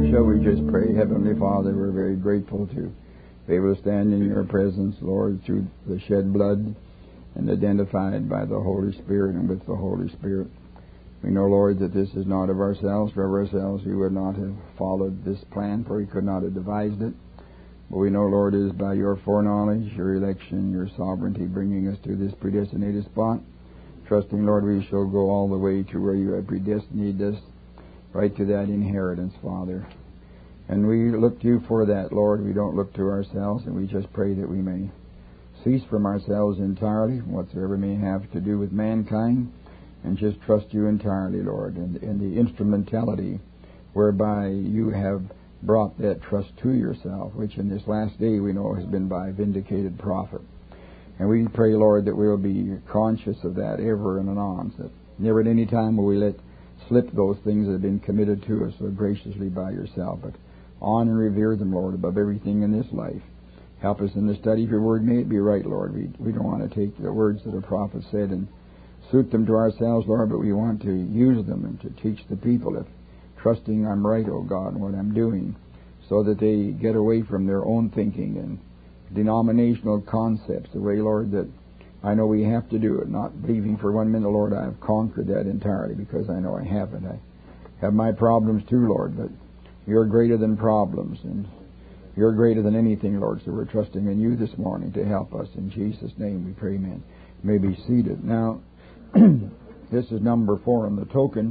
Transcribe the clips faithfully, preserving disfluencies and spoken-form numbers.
Shall we just pray? Heavenly Father, we're very grateful to be able to stand in your presence, Lord, through the shed blood and identified by the Holy Spirit and with the Holy Spirit. We know, Lord, that this is not of ourselves. For of ourselves we would not have followed this plan, for we could not have devised it. But we know, Lord, it is by your foreknowledge, your election, your sovereignty bringing us to this predestinated spot. Trusting, Lord, we shall go all the way to where you have predestinated us, right to that inheritance, Father. And we look to you for that, Lord. We don't look to ourselves, and we just pray that we may cease from ourselves entirely, whatsoever may have to do with mankind, and just trust you entirely, Lord, and, and the instrumentality whereby you have brought that trust to yourself, which in this last day we know has been by vindicated prophet. And we pray, Lord, that we'll be conscious of that ever and anon, that never at any time will we let slip those things that have been committed to us so graciously by yourself, but on and revere them, Lord, above everything in this life. Help us in the study of your word. May it be right, Lord. We, we don't want to take the words that a prophet said and suit them to ourselves, Lord, but we want to use them and to teach the people, if trusting I'm right, O God, in what I'm doing, so that they get away from their own thinking and denominational concepts, the way, Lord, that I know we have to do it, not believing for one minute, Lord, I have conquered that entirely, because I know I haven't. I have my problems too, Lord, but you're greater than problems, and you're greater than anything, Lord, so we're trusting in you this morning to help us. In Jesus' name we pray, amen. You may be seated. Now, this is number four on the token,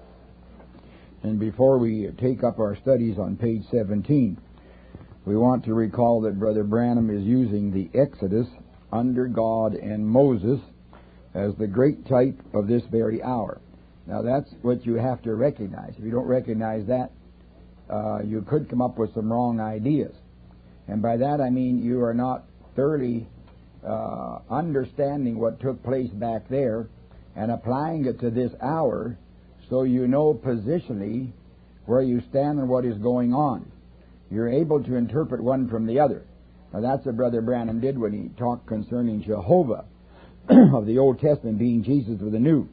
and before we take up our studies on page seventeen, we want to recall that Brother Branham is using the Exodus under God and Moses as the great type of this very hour. Now, that's what you have to recognize. If you don't recognize that, uh, you could come up with some wrong ideas. And by that I mean you are not thoroughly uh, understanding what took place back there and applying it to this hour, so you know positionally where you stand and what is going on. You're able to interpret one from the other. Now, that's what Brother Branham did when he talked concerning Jehovah of the Old Testament being Jesus of the New.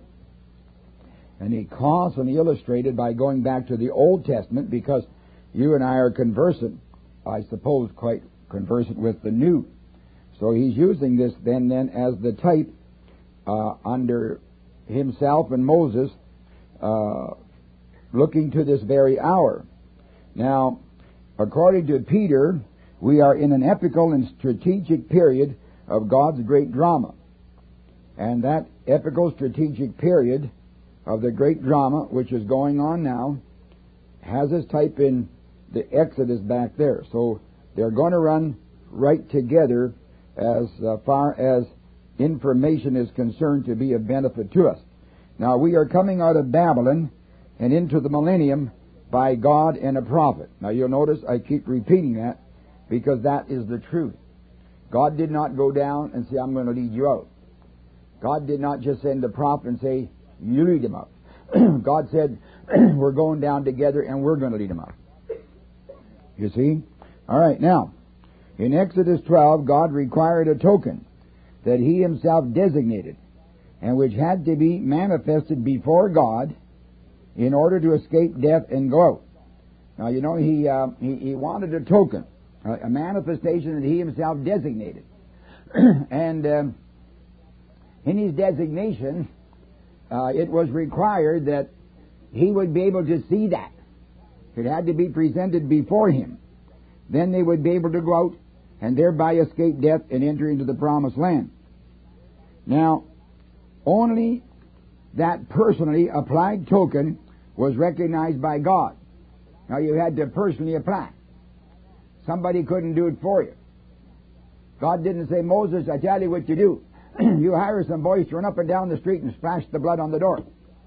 And he constantly illustrated by going back to the Old Testament, because you and I are conversant, I suppose quite conversant with the New. So he's using this then, then as the type uh, under himself and Moses uh, looking to this very hour. Now, according to Peter, we are in an epical and strategic period of God's great drama. And that epical strategic period of the great drama, which is going on now, has its type in the Exodus back there. So they're going to run right together as uh, far as information is concerned, to be of benefit to us. Now, we are coming out of Babylon and into the millennium by God and a prophet. Now, you'll notice I keep repeating that, because that is the truth. God did not go down and say, I'm going to lead you out. God did not just send a prophet and say, you lead him out. God said, we're going down together and we're going to lead him out. You see? All right, now, in Exodus twelve, God required a token that he himself designated, and which had to be manifested before God in order to escape death and go out. Now, you know, he, uh, he, he wanted a token, a manifestation that he himself designated. And um, in his designation, uh, it was required that he would be able to see that. It had to be presented before him. Then they would be able to go out and thereby escape death and enter into the promised land. Now, only that personally applied token was recognized by God. Now, you had to personally apply. Somebody couldn't do it for you. God didn't say, Moses, I tell you what you do. You hire some boys to run up and down the street and splash the blood on the door.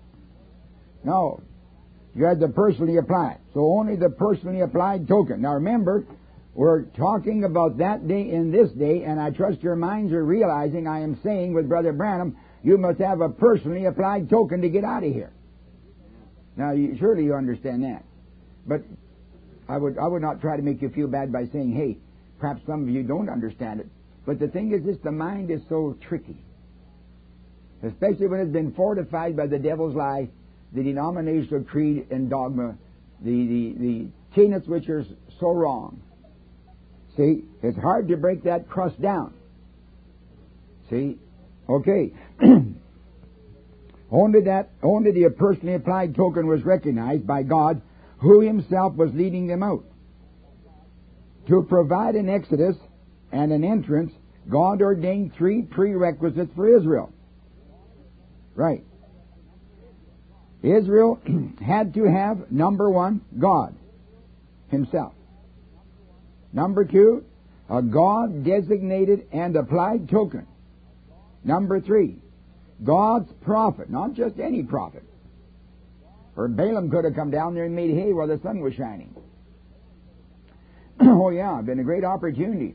No. You had to personally apply. So only the personally applied token. Now remember, we're talking about that day in this day, and I trust your minds are realizing I am saying with Brother Branham, you must have a personally applied token to get out of here. Now, you, surely you understand that. But I would I would not try to make you feel bad by saying, hey, perhaps some of you don't understand it. But the thing is this, the mind is so tricky. Especially when it's been fortified by the devil's lie, the denominational creed and dogma the, the, the tenets which are so wrong. See, it's hard to break that crust down. See? Okay. Only that, only the personally applied token was recognized by God, who Himself was leading them out. To provide an exodus and an entrance, God ordained three prerequisites for Israel. Right. Israel had to have, number one, God Himself. Number two, a God-designated and applied token. Number three, God's prophet, not just any prophet. For Balaam could have come down there and made hay while the sun was shining. Oh yeah, been a great opportunity.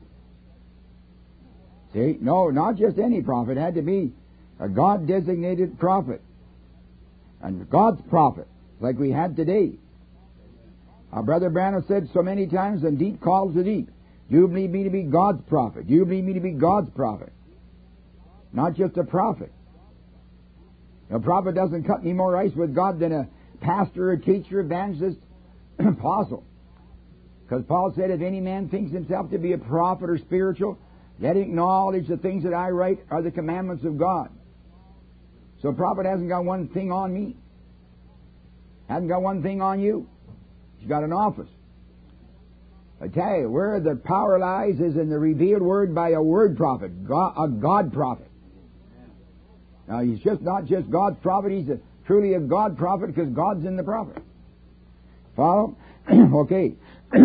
See, no, not just any prophet. It had to be a God-designated prophet. And God's prophet, like we had today. Our Brother Branham said so many times, and deep calls to deep. Do you believe me to be God's prophet? Do you believe me to be God's prophet? Not just a prophet. A prophet doesn't cut any more ice with God than a pastor, a teacher, evangelist, apostle. Because Paul said, if any man thinks himself to be a prophet or spiritual, let him acknowledge the things that I write are the commandments of God. So a prophet hasn't got one thing on me. Hasn't got one thing on you. He's got an office. I tell you, where the power lies is in the revealed word by a word prophet, God, a God prophet. Now, he's just not just God's prophet, he's a, truly a God prophet because God's in the prophet. Follow? Okay.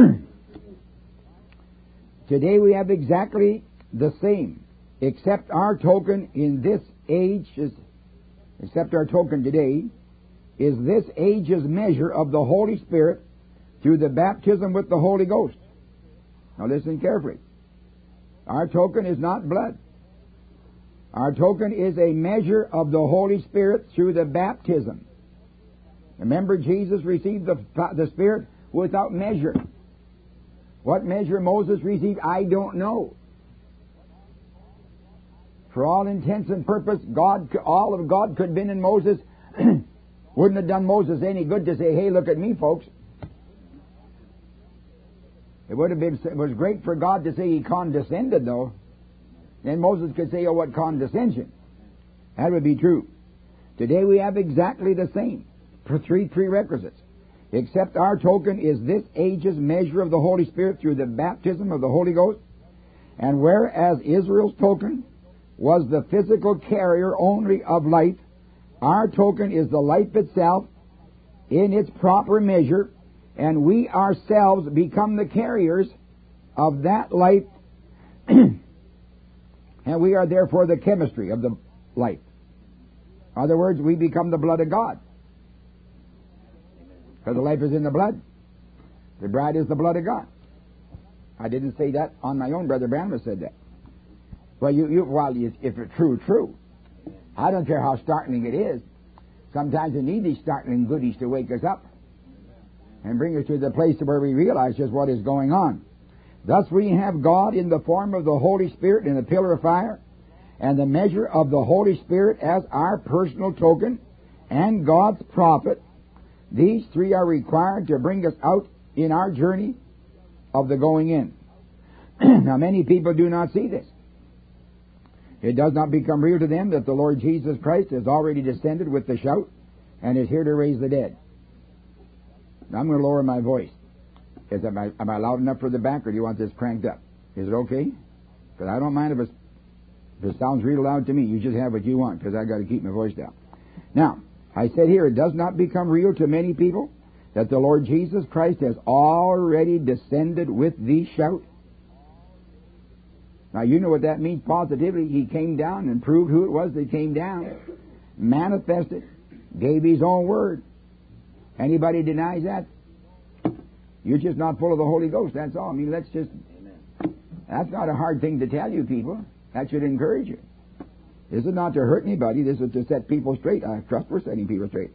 Today we have exactly the same, except our token in this age is, except our token today, is this age's measure of the Holy Spirit through the baptism with the Holy Ghost. Now listen carefully. Our token is not blood. Our token is a measure of the Holy Spirit through the baptism. Remember, Jesus received the, the Spirit without measure. What measure Moses received, I don't know. For all intents and purposes, God, all of God could have been in Moses. Wouldn't have done Moses any good to say, hey, look at me, folks. It would have been, it was great for God to say He condescended, though. Then Moses could say, oh, what condescension. That would be true. Today we have exactly the same. For three prerequisites. Except our token is this age's measure of the Holy Spirit through the baptism of the Holy Ghost. And whereas Israel's token was the physical carrier only of life, our token is the life itself in its proper measure, and we ourselves become the carriers of that life, and we are therefore the chemistry of the life. In other words, we become the blood of God. Because the life is in the blood. The bride is the blood of God. I didn't say that on my own. Brother Branham said that. Well, you, you, well, if it's true, true. I don't care how startling it is. Sometimes we need these startling goodies to wake us up and bring us to the place where we realize just what is going on. Thus we have God in the form of the Holy Spirit in a pillar of fire, and the measure of the Holy Spirit as our personal token, and God's prophet. These three are required to bring us out in our journey of the going in. Now, many people do not see this. It does not become real to them that the Lord Jesus Christ has already descended with the shout and is here to raise the dead. Now, I'm going to lower my voice. Is am I, am I loud enough for the back, or do you want this cranked up? Is it okay? Because I don't mind if, it's, if it sounds real loud to me. You just have what you want, because I've got to keep my voice down. Now, I said here, it does not become real to many people that the Lord Jesus Christ has already descended with the shout. Now, you know what that means positively. He came down and proved who it was that came down, manifested, gave His own word. Anybody denies that? You're just not full of the Holy Ghost, that's all. I mean, let's just... Amen. That's not a hard thing to tell you people. That should encourage you. This is not to hurt anybody. This is to set people straight. I trust we're setting people straight.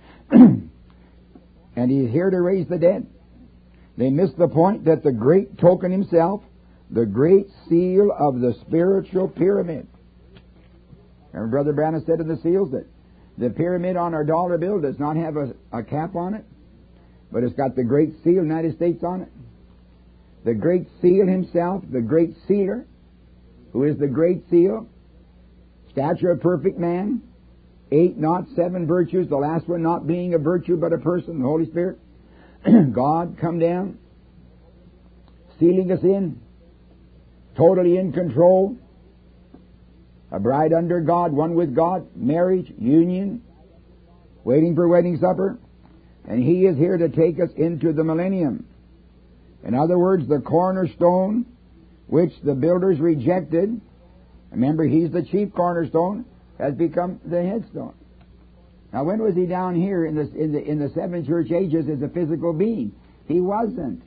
And He's here to raise the dead. They miss the point that the great token Himself, the great seal of the spiritual pyramid. Remember Brother Branham said in the seals that the pyramid on our dollar bill does not have a, a cap on it? but it's got the Great Seal of the United States on it. The Great Seal himself, the Great Sealer, who is the Great Seal, stature of perfect man, eight, not seven virtues, the last one not being a virtue but a person, the Holy Spirit. God come down, sealing us in, totally in control. A bride under God, one with God, marriage, union, waiting for wedding supper. And He is here to take us into the millennium. In other words, the cornerstone which the builders rejected, remember He's the chief cornerstone, has become the headstone. Now when was He down here in the, in the, in the seven church ages as a physical being? He wasn't.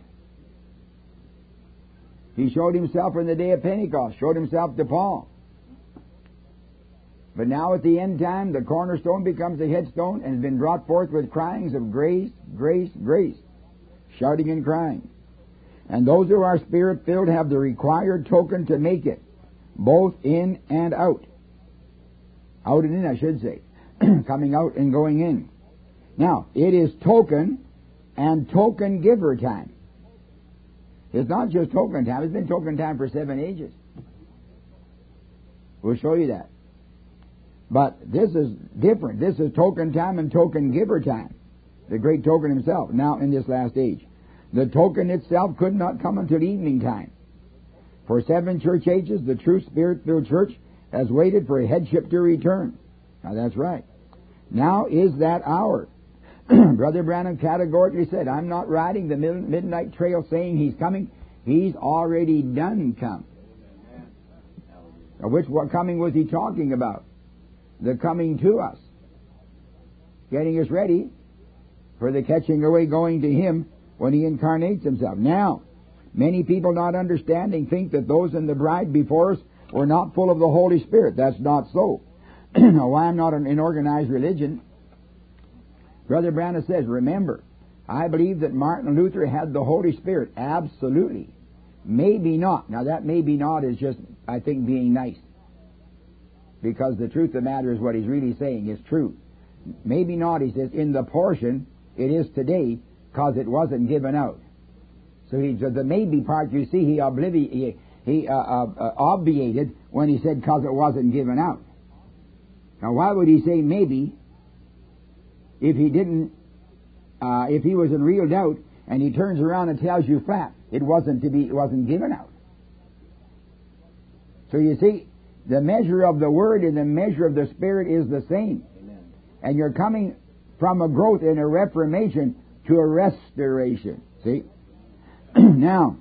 He showed Himself in the day of Pentecost, showed Himself to Paul. But now at the end time, the cornerstone becomes the headstone and has been brought forth with cryings of grace, grace, grace, shouting and crying. And those who are Spirit-filled have the required token to make it, both in and out. Out and in, I should say. Coming out and going in. Now, it is token and token giver time. It's not just token time. It's been token time for seven ages. We'll show you that. But this is different. This is token time and token giver time. The great token himself, now in this last age. The token itself could not come until evening time. For seven church ages, the true Spirit-filled church has waited for a headship to return. Now that's right. Now is that hour. Brother Branham categorically said, I'm not riding the midnight trail saying He's coming. He's already done come. Now which what coming was He talking about? The coming to us. Getting us ready for the catching away going to Him when He incarnates Himself. Now, many people not understanding think that those in the bride before us were not full of the Holy Spirit. That's not so. Now, why I'm not in organized religion, Brother Branham says, remember, I believe that Martin Luther had the Holy Spirit. Absolutely. Maybe not. Now, that maybe not is just, I think, being nice. Because the truth of the matter is what he's really saying is true. Maybe not, he says, in the portion it is today, because it wasn't given out. So he said the maybe part, you see, he, oblivi- he, he uh, uh, uh, obviated when he said because it wasn't given out. Now, why would he say maybe if he didn't, uh, if he was in real doubt and he turns around and tells you flat, it wasn't to be, it wasn't given out. So you see, the measure of the Word and the measure of the Spirit is the same. Amen. And you're coming from a growth in a reformation to a restoration. See? Now,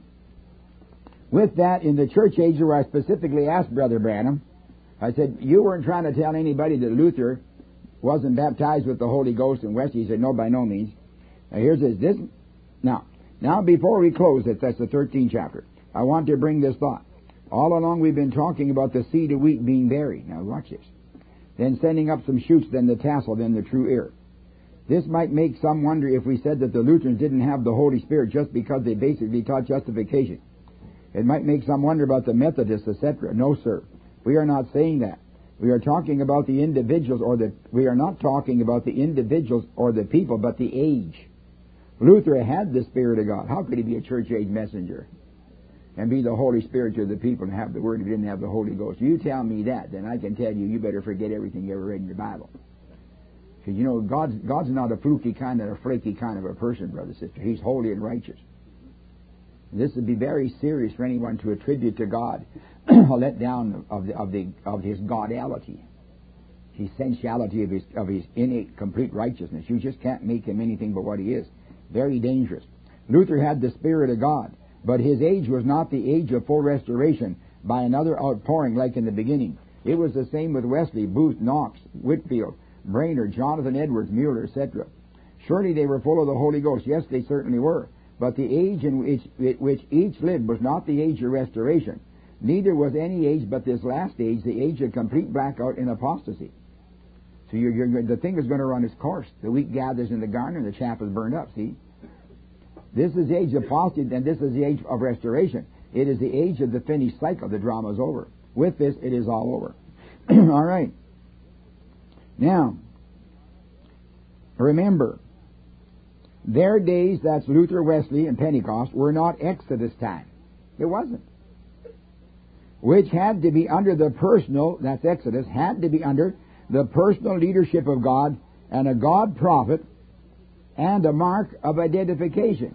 with that, in the church age where I specifically asked Brother Branham, I said, you weren't trying to tell anybody that Luther wasn't baptized with the Holy Ghost and Wesley. He said, no, by no means. Now, here's this. this now, now, before we close it, that's the thirteenth chapter, I want to bring this thought. All along we've been talking about the seed of wheat being buried. Now watch this. Then sending up some shoots, then the tassel, then the true ear. This might make some wonder if we said that the Lutherans didn't have the Holy Spirit just because they basically taught justification. It might make some wonder about the Methodists, et cetera. No, sir. We are not saying that. We are talking about the individuals or the, we are not talking about the individuals or the people, but the age. Luther had the Spirit of God. How could he be a church age messenger and be the Holy Spirit to the people and have the Word if he didn't have the Holy Ghost? You tell me that, then I can tell you, you better forget everything you ever read in your Bible. Because, you know, God's, God's not a fluky kind of a flaky kind of a person, brother, sister. He's holy and righteous. This would be very serious for anyone to attribute to God a letdown of the, of the of His godality, His essentiality of His of His innate complete righteousness. You just can't make Him anything but what He is. Very dangerous. Luther had the Spirit of God, but his age was not the age of full restoration by another outpouring like in the beginning. It was the same with Wesley, Booth, Knox, Whitfield, Brainerd, Jonathan Edwards, Mueller, et cetera. Surely they were full of the Holy Ghost. Yes, they certainly were. But the age in which, which each lived was not the age of restoration. Neither was any age but this last age, the age of complete blackout and apostasy. So you're, you're, the thing is going to run its course. The wheat gathers in the garner and the chaff is burned up, see? This is the age of apostasy, and this is the age of restoration. It is the age of the finished cycle. The drama is over. With this, it is all over. All right. Now, remember, Their days, that's Luther, Wesley, and Pentecost, were not Exodus time. It wasn't. Which had to be under the personal, that's Exodus, had to be under the personal leadership of God and a God prophet and a mark of identification.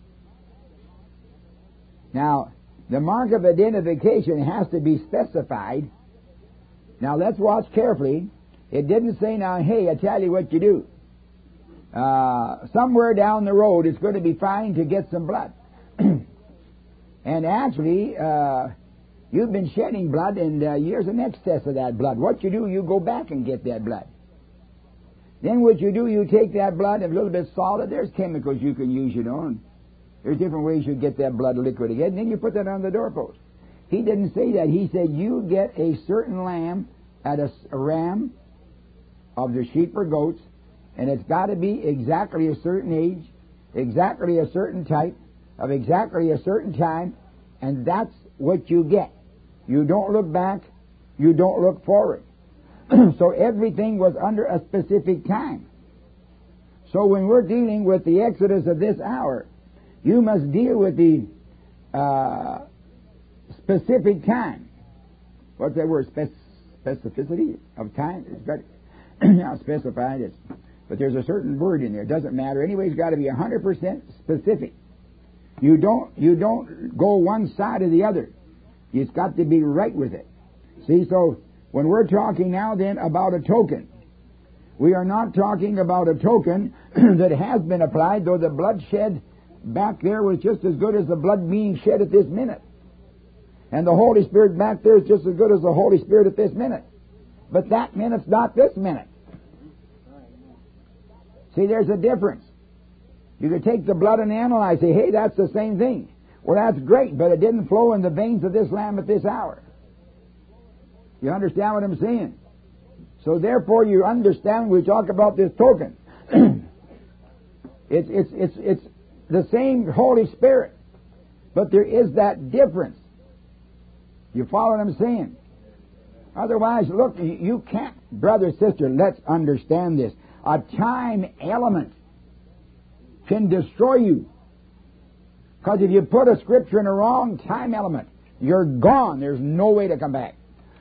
Now, the mark of identification has to be specified. Now, let's watch carefully. It didn't say, now, hey, I tell you what you do. Uh, somewhere down the road, it's going to be fine to get some blood. And actually, uh, you've been shedding blood, and uh, here's an excess of that blood. What you do, you go back and get that blood. Then what you do, you take that blood, and a little bit solid, there's chemicals you can use, you know, and there's different ways you get that blood liquid again, and then you put that on the doorpost. He didn't say that. He said, you get a certain lamb at a, a ram of the sheep or goats, and it's got to be exactly a certain age, exactly a certain type, of exactly a certain time, and that's what you get. You don't look back, you don't look forward. So everything was under a specific time. So when we're dealing with the Exodus of this hour, you must deal with the uh, specific time. What's that word? Spec- specificity of time? It's got now specified. It's, but there's a certain word in there. It doesn't matter. Anyway, it's got to be one hundred percent specific. You don't, you don't go one side or the other. It's got to be right with it. See, so when we're talking now then about a token, we are not talking about a token that has been applied, though the blood shed back there was just as good as the blood being shed at this minute. And the Holy Spirit back there is just as good as the Holy Spirit at this minute. But that minute's not this minute. See, there's a difference. You could take the blood and analyze, say, hey, that's the same thing. Well, that's great, but it didn't flow in the veins of this lamb at this hour. You understand what I'm saying? So therefore, you understand when we talk about this token. it's, it's, it's, it's the same Holy Spirit, but there is that difference. You follow what I'm saying? Otherwise, look, you can't, brother, sister, let's understand this. A time element can destroy you. Because if you put a scripture in a wrong time element, you're gone. There's no way to come back.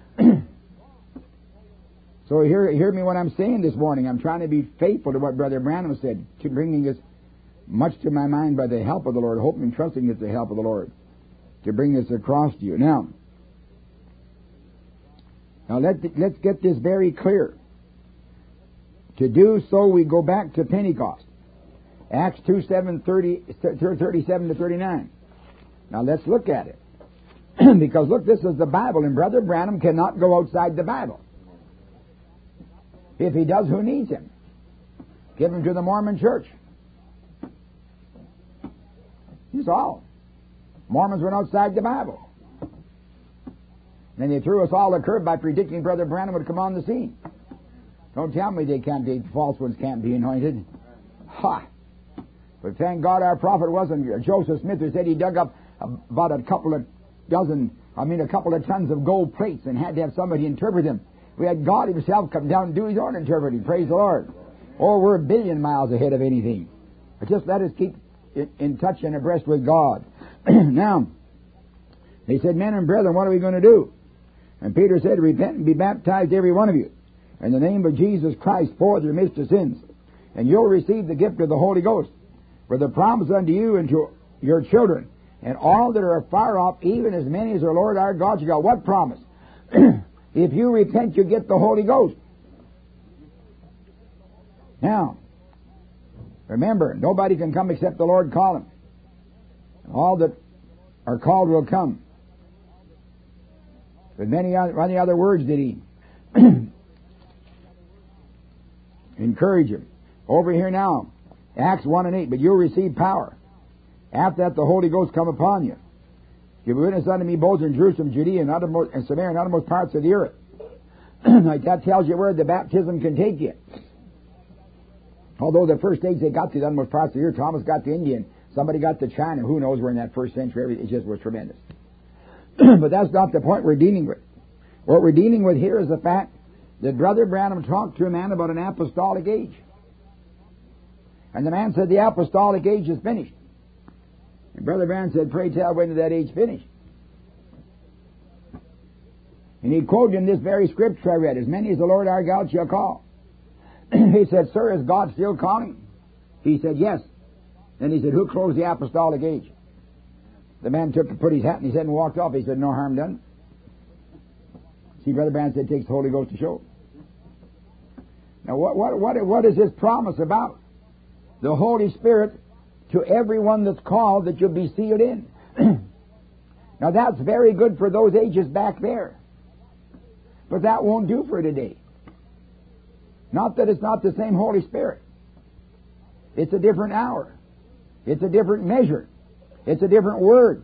So hear, hear me what I'm saying this morning. I'm trying to be faithful to what Brother Branham said, to bringing this much to my mind by the help of the Lord, hoping and trusting it's the help of the Lord, to bring this across to you. Now, now let, let's get this very clear. To do so, we go back to Pentecost. Acts two, seven, thirty, thirty-seven to thirty-nine. Now let's look at it. Because look, this is the Bible, and Brother Branham cannot go outside the Bible. If he does, who needs him? Give him to the Mormon church. That's all. Mormons went outside the Bible. Then they threw us all a curve by predicting Brother Branham would come on the scene. Don't tell me they can't be, false ones can't be anointed. Ha! But thank God our prophet wasn't Joseph Smith, who said he dug up about a couple of dozen, I mean a couple of tons of gold plates and had to have somebody interpret them. We had God himself come down and do his own interpreting. Praise the Lord. Oh, we're a billion miles ahead of anything. But just let us keep in, in touch and abreast with God. Now, they said, men and brethren, what are we going to do? And Peter said, repent and be baptized, every one of you, in the name of Jesus Christ for the remission of sins. And you'll receive the gift of the Holy Ghost. For the promise unto you and to your children, and all that are far off, even as many as our Lord our God shall got. What promise? If you repent, you get the Holy Ghost. Now, remember, nobody can come except the Lord call him. All that are called will come. But many other, many other words did he encourage him. Over here now, Acts one and eight, but you'll receive power. After that, the Holy Ghost come upon you. You witness unto me both in Jerusalem, Judea, and, uttermost, and Samaria, and uttermost parts of the earth. Like that tells you where the baptism can take you. Although the first stage they got to the uttermost parts of the earth, Thomas got to India, and somebody got to China. Who knows where in that first century? It just was tremendous. But that's not the point we're dealing with. What we're dealing with here is the fact that Brother Branham talked to a man about an apostolic age. And the man said, the apostolic age is finished. And Brother Branham said, pray tell, when did that age finish? And he quoted in this very scripture I read, as many as the Lord our God shall call. He said, sir, is God still calling? He said, yes. Then he said, who closed the apostolic age? The man took, put his hat in his head and walked off. He said, no harm done. See, Brother Branham said, it takes the Holy Ghost to show. Now, what, what, what, what is this promise about? The Holy Spirit to everyone that's called, that you'll be sealed in. Now, that's very good for those ages back there. But that won't do for today. Not that it's not the same Holy Spirit. It's a different hour. It's a different measure. It's a different word.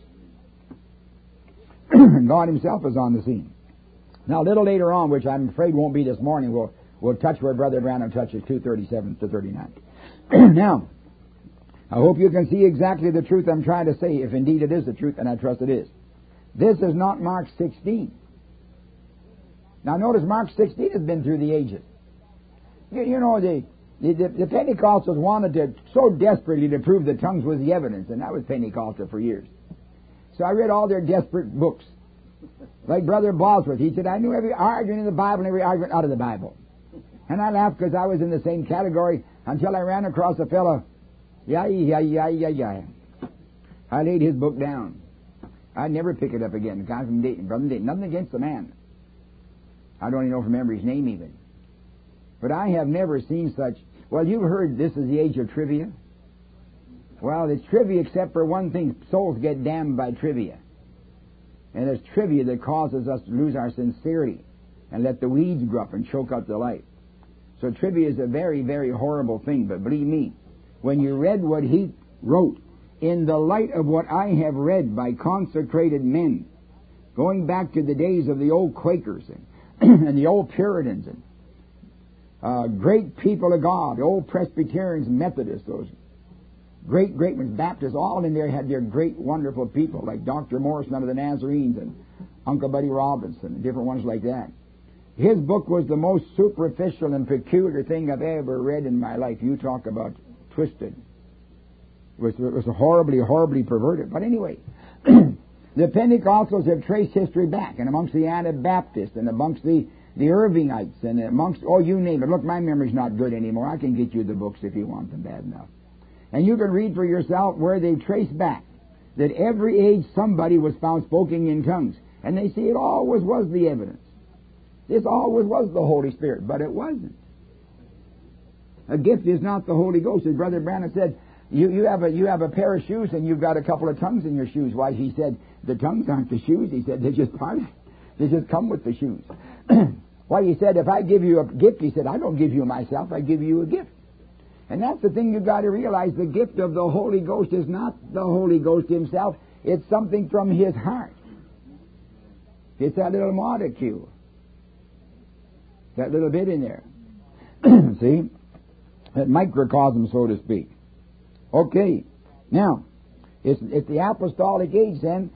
God Himself is on the scene. Now, a little later on, which I'm afraid won't be this morning, we'll, we'll touch where Brother Branham touches two thirty-seven to thirty-nine. Now, I hope you can see exactly the truth I'm trying to say, if indeed it is the truth, and I trust it is. This is not Mark sixteen. Now, notice Mark sixteen has been through the ages. You, you know, the, the, the Pentecostals wanted to so desperately to prove that tongues was the evidence, and that was Pentecostal for years. So I read all their desperate books. Like Brother Bosworth, he said, I knew every argument in the Bible and every argument out of the Bible. And I laughed because I was in the same category until I ran across a fellow. Yeah, yeah, yeah, yeah, yeah. I laid his book down. I'd never pick it up again. The guy from Dayton, Brother Dayton. Nothing against the man. I don't even know if I remember his name even. But I have never seen such. Well, you've heard this is the age of trivia. Well, it's trivia except for one thing. Souls get damned by trivia. And it's trivia that causes us to lose our sincerity and let the weeds grow up and choke out the light. So trivia is a very, very horrible thing. But believe me, when you read what he wrote, in the light of what I have read by consecrated men, going back to the days of the old Quakers and, and the old Puritans and uh, great people of God, the old Presbyterians, Methodists, those great, great ones, Baptists, all in there had their great, wonderful people, like Doctor Morrison under the Nazarenes and Uncle Buddy Robinson and different ones like that. His book was the most superficial and peculiar thing I've ever read in my life. You talk about twisted. It was, it was horribly, horribly perverted. But anyway, the Pentecostals have traced history back, and amongst the Anabaptists and amongst the, the Irvingites and amongst, oh, you name it. Look, my memory's not good anymore. I can get you the books if you want them bad enough. And you can read for yourself where they trace back that every age somebody was found speaking in tongues. And they see it always was the evidence. This always was the Holy Spirit, but it wasn't. A gift is not the Holy Ghost. As Brother Branham said, you, you, have a, you have a pair of shoes and you've got a couple of tongues in your shoes. Why, he said, the tongues aren't the shoes. He said, they're just part of it. They just come with the shoes. Why, he said, if I give you a gift, he said, I don't give you myself, I give you a gift. And that's the thing you've got to realize. The gift of the Holy Ghost is not the Holy Ghost Himself. It's something from His heart. It's that little molecule. That little bit in there. See? That microcosm, so to speak. Okay. Now, it's, it's the apostolic age then,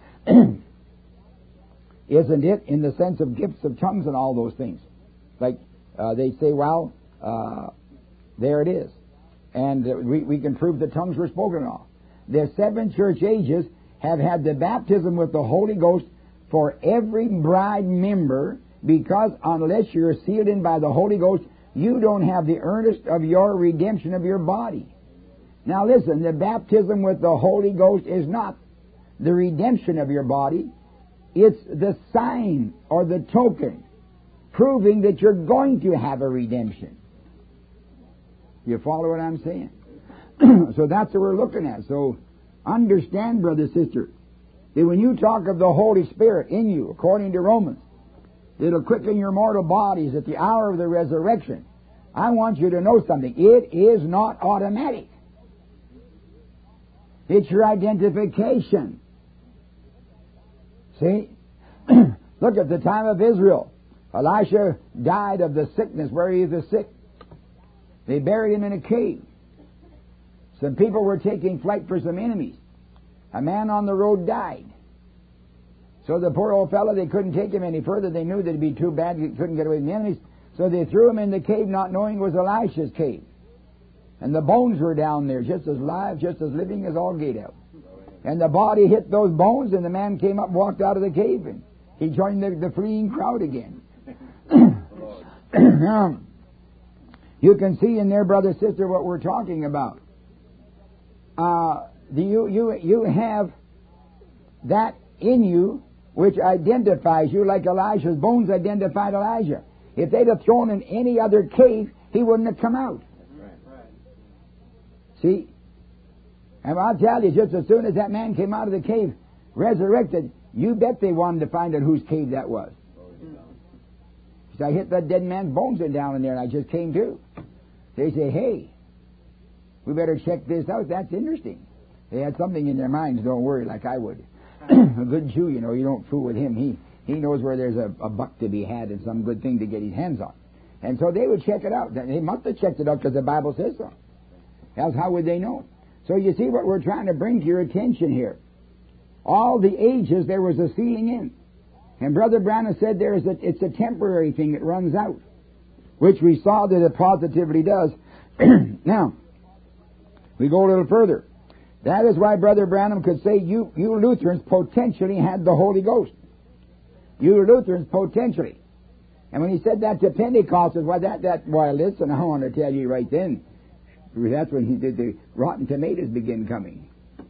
isn't it, in the sense of gifts of tongues and all those things. Like uh, they say, well, uh, there it is. And uh, we, we can prove the tongues were spoken of. The seven church ages have had the baptism with the Holy Ghost for every bride member, because unless you're sealed in by the Holy Ghost, you don't have the earnest of your redemption of your body. Now listen, the baptism with the Holy Ghost is not the redemption of your body. It's the sign or the token proving that you're going to have a redemption. You follow what I'm saying? So that's what we're looking at. So understand, brother, sister, that when you talk of the Holy Spirit in you, according to Romans, it'll quicken your mortal bodies at the hour of the resurrection. I want you to know something. It is not automatic. It's your identification. See? Look at the time of Israel. Elisha died of the sickness where he was sick. They buried him in a cave. Some people were taking flight for some enemies. A man on the road died. So the poor old fellow, they couldn't take him any further. They knew that it'd be too bad. He couldn't get away from the enemies. So they threw him in the cave, not knowing it was Elisha's cave. And the bones were down there, just as live, just as living as all get out. And the body hit those bones, and the man came up and walked out of the cave, and he joined the, the fleeing crowd again. Now, you can see in there, brother, sister, what we're talking about. Uh, the, you, you, you have that in you which identifies you, like Elijah's bones identified Elijah. If they'd have thrown in any other cave, he wouldn't have come out. See? And I'll tell you, just as soon as that man came out of the cave, resurrected, you bet they wanted to find out whose cave that was. So I hit that dead man's bones are down in there, and I just came to. They say, hey, we better check this out. That's interesting. They had something in their minds, don't worry, like I would. A good Jew, you know, you don't fool with him. He he knows where there's a, a buck to be had and some good thing to get his hands on. And so they would check it out. They must have checked it out because the Bible says so. Else how would they know? So you see what we're trying to bring to your attention here. All the ages there was a sealing in. And Brother Branham said there is a, it's a temporary thing that runs out, which we saw that it positively does. Now, we go a little further. That is why Brother Branham could say you, you Lutherans potentially had the Holy Ghost. You Lutherans potentially. And when he said that to Pentecostals, why that, that, why listen, I want to tell you right then, that's when he did the rotten tomatoes begin coming.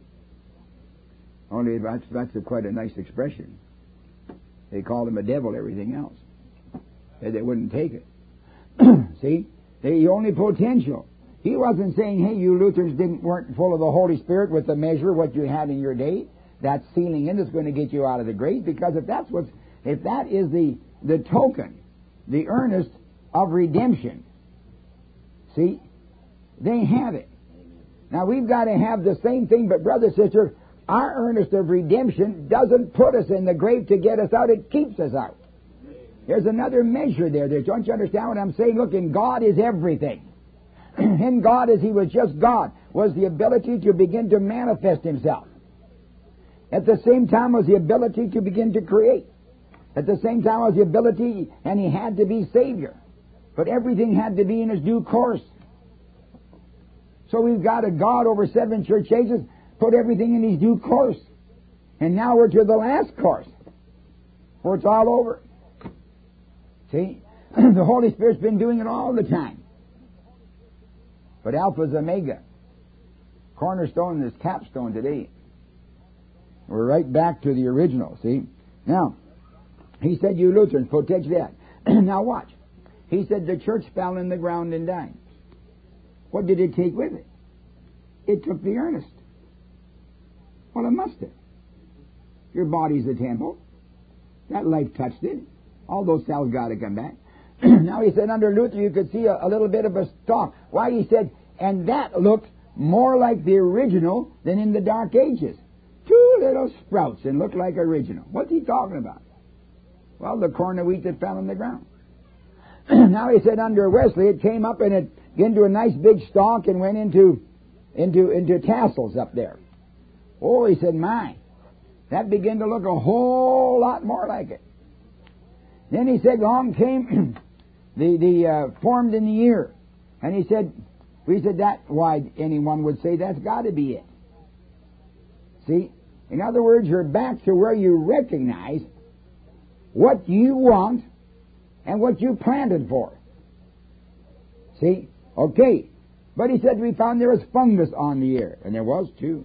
Only that's, that's a, quite a nice expression. They called him a devil, everything else. Said they wouldn't take it. See? The only potential. He wasn't saying, hey, you Lutherans didn't weren't full of the Holy Spirit with the measure what you had in your day. That sealing in is going to get you out of the grave, because if that's what's if that is the the token, the earnest of redemption, see, they have it. Now we've got to have the same thing, but brother, sister, our earnest of redemption doesn't put us in the grave to get us out, it keeps us out. There's another measure there. there. Don't you understand what I'm saying? Look, in God is everything. In God, as He was just God, was the ability to begin to manifest Himself. At the same time was the ability to begin to create. At the same time was the ability, and He had to be Savior. But everything had to be in His due course. So we've got a God over seven church ages, put everything in His due course. And now we're to the last course, where it's all over. See? The Holy Spirit's been doing it all the time. But Alpha's Omega. Cornerstone is capstone today. We're right back to the original, see? Now, he said, you Lutherans, protect that. Now watch. He said the church fell in the ground and died. What did it take with it? It took the earnest. Well, it must have. Your body's the temple. That life touched it. All those cells got to come back. Now he said under Luther you could see a, a little bit of a stalk. Why? He said, and that looked more like the original than in the Dark Ages. Two little sprouts and looked like original. What's he talking about? Well, the corn of wheat that fell on the ground. Now he said under Wesley it came up and it into a nice big stalk and went into into into tassels up there. Oh, he said, my, that began to look a whole lot more like it. Then he said, along came the the uh, formed in the ear, and he said, we said that. Why anyone would say that's got to be it. See, in other words, you're back to where you recognize what you want and what you planted for. See, okay, but he said we found there was fungus on the ear, and there was too,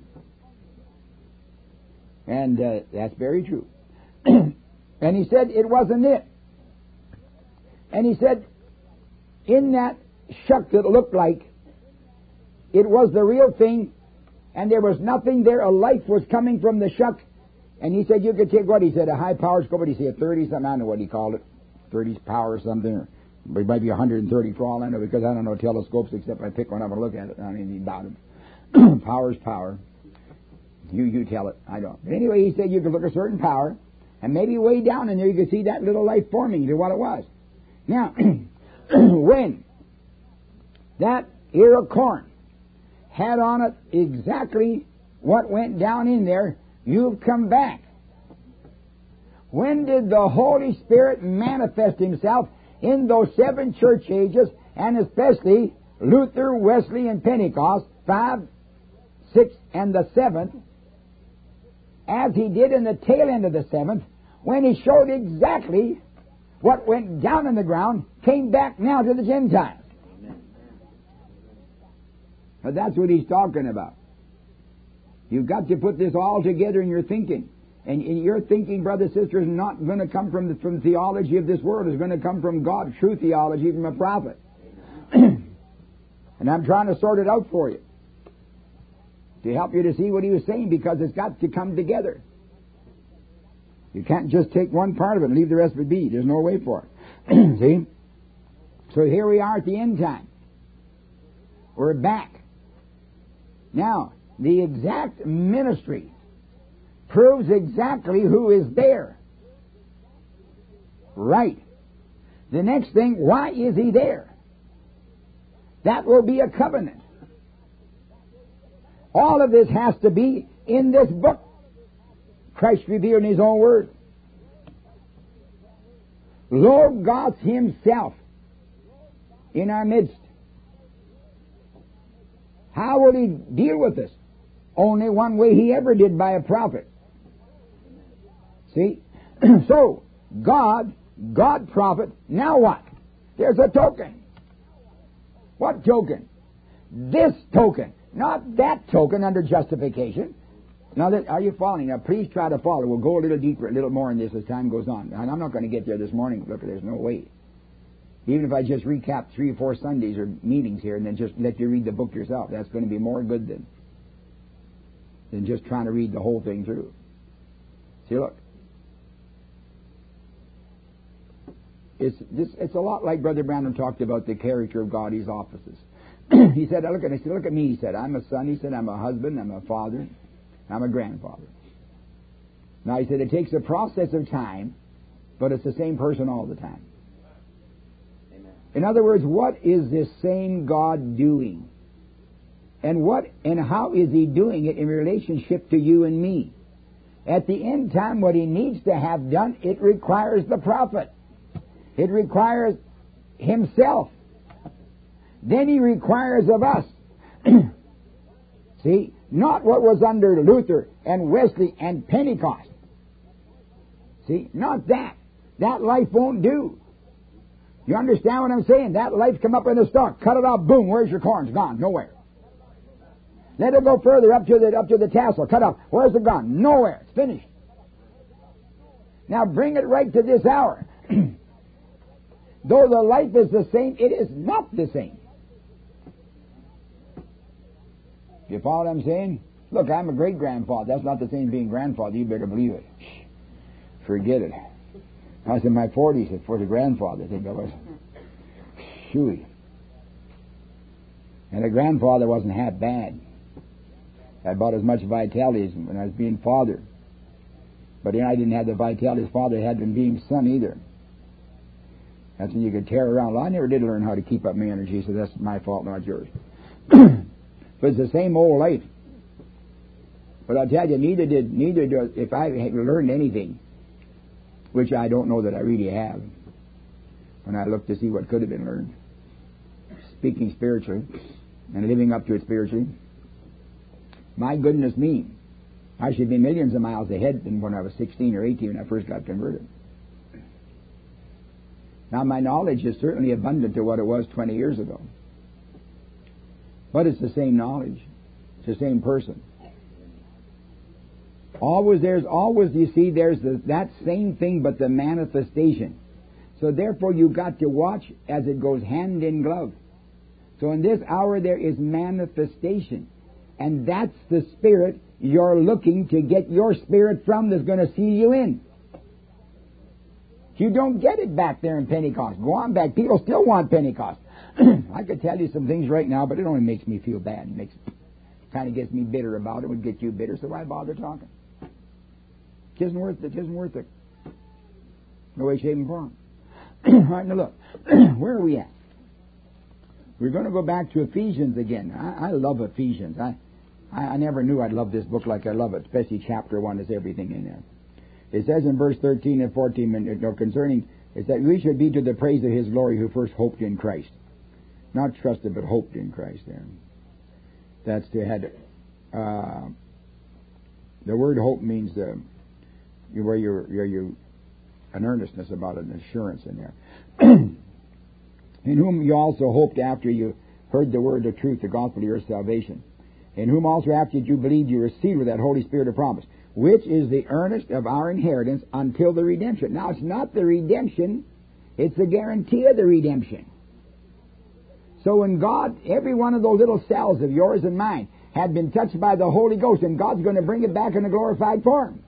and uh, that's very true. And he said it wasn't it. And he said, in that shuck that looked like it was the real thing, and there was nothing there, a life was coming from the shuck. And he said, you could take what? He said, a high power scope, what did he say, a thirty something, I don't know what he called it, thirty power or something, or it might be one hundred thirty for all I know, because I don't know telescopes except I pick one up and look at it. I don't know anything about them. Power's power. You, you tell it, I don't. But anyway, he said you could look at a certain power, and maybe way down in there you could see that little life forming to what it was. Now, when that ear of corn had on it exactly what went down in there, you've come back. When did the Holy Spirit manifest Himself in those seven church ages, and especially Luther, Wesley, and Pentecost, five, six, and the seventh, as he did in the tail end of the seventh, when he showed exactly what went down in the ground came back now to the Gentiles. But that's what he's talking about. You've got to put this all together in your thinking. And in your thinking, brothers and sisters, is not going to come from the, from the theology of this world. It's going to come from God, true theology from a prophet. And I'm trying to sort it out for you, to help you to see what he was saying, because it's got to come together. You can't just take one part of it and leave the rest of it be. There's no way for it. See? So here we are at the end time. We're back. Now, the exact ministry proves exactly who is there. Right. The next thing, why is he there? That will be a covenant. All of this has to be in this book. Christ revealed in His own word. Logos Himself in our midst. How will He deal with us? Only one way He ever did, by a prophet. See? So, God, God prophet, now what? There's a token. What token? This token. Not that token under justification. Now, that, are you following? Now, please try to follow. We'll go a little deeper, a little more in this as time goes on. And I'm not going to get there this morning. Look, there's no way. Even if I just recap three or four Sundays or meetings here and then just let you read the book yourself, that's going to be more good than, than just trying to read the whole thing through. See, look. It's, this, it's a lot like Brother Branham talked about the character of God, His offices. He said, look at, he said, look at me. He said, I'm a son. He said, I'm a husband. I'm a father. I'm a grandfather. Now, he said, it takes a process of time, but it's the same person all the time. Amen. In other words, what is this same God doing? And what and how is He doing it in relationship to you and me? At the end time, what He needs to have done, it requires the prophet. It requires Himself. Then He requires of us. See, not what was under Luther and Wesley and Pentecost. See, not that. That life won't do. You understand what I'm saying? That life come up in the stalk, cut it off, boom, where's your corn? It's gone, nowhere. Let it go further up to the up to the tassel, cut off. Where's it gone? Nowhere. It's finished. Now bring it right to this hour. Though the life is the same, it is not the same. You follow what I'm saying? Look, I'm a great-grandfather. That's not the same as being grandfather. You better believe it. Forget it. I was in my forties for the grandfather. I think I was. Shooey. And a grandfather wasn't half bad. I had about as much vitality as when I was being father. But you know, I didn't have the vitality his father had in being son either. That's when you could tear around. Well, I never did learn how to keep up my energy, so that's my fault, not yours. But it's the same old life. But I'll tell you, neither did, neither do, if I had learned anything, which I don't know that I really have, when I look to see what could have been learned, speaking spiritually and living up to it spiritually, my goodness me, I should be millions of miles ahead than when I was sixteen or eighteen when I first got converted. Now, my knowledge is certainly abundant to what it was twenty years ago. But it's the same knowledge. It's the same person. Always, there's always, you see, there's the, that same thing, but the manifestation. So therefore, you've got to watch as it goes hand in glove. So in this hour, there is manifestation. And that's the spirit you're looking to get your spirit from that's going to see you in. You don't get it back there in Pentecost. Go on back. People still want Pentecost. I could tell you some things right now, but it only makes me feel bad. It makes kind of gets me bitter about it. It would get you bitter, so why bother talking? It isn't worth it. It isn't worth it. No way, shape, and form. All right, now look. Where are we at? We're going to go back to Ephesians again. I, I love Ephesians. I, I, I never knew I'd love this book like I love it, especially chapter one. There's everything in there. It says in verse thirteen and fourteen, you know, concerning, is that we should be to the praise of His glory who first hoped in Christ. Not trusted, but hoped in Christ there. That's to had, uh, the word hope means the, where you're, where you, an earnestness about it, an assurance in there. In whom you also hoped after you heard the word of truth, the gospel of your salvation. In whom also after you believed you received with that Holy Spirit of promise, which is the earnest of our inheritance until the redemption. Now it's not the redemption, it's the guarantee of the redemption. So when God, every one of those little cells of yours and mine had been touched by the Holy Ghost, and God's going to bring it back in a glorified form.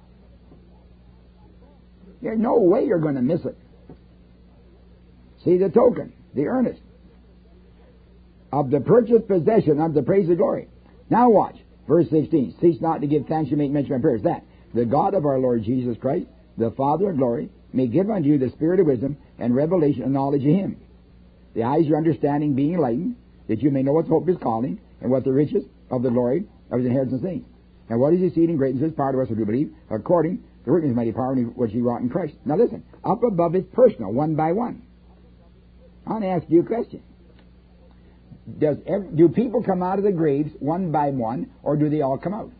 There's no way you're going to miss it. See the token, the earnest of the purchased possession of the praise and glory. Now watch, verse sixteen. Cease not to give thanks, you make mention of my prayers. That the God of our Lord Jesus Christ, the Father of glory, may give unto you the spirit of wisdom and revelation and knowledge of Him. The eyes of your understanding being enlightened, that you may know what the hope of His calling, and what the riches of the glory of His inheritance and saints. And what is His exceeding greatness of His power to us who do believe, according to the working of His mighty power which He wrought in Christ. Now listen, up above is personal, one by one. I want to ask you a question. Does every, do people come out of the graves one by one, or do they all come out?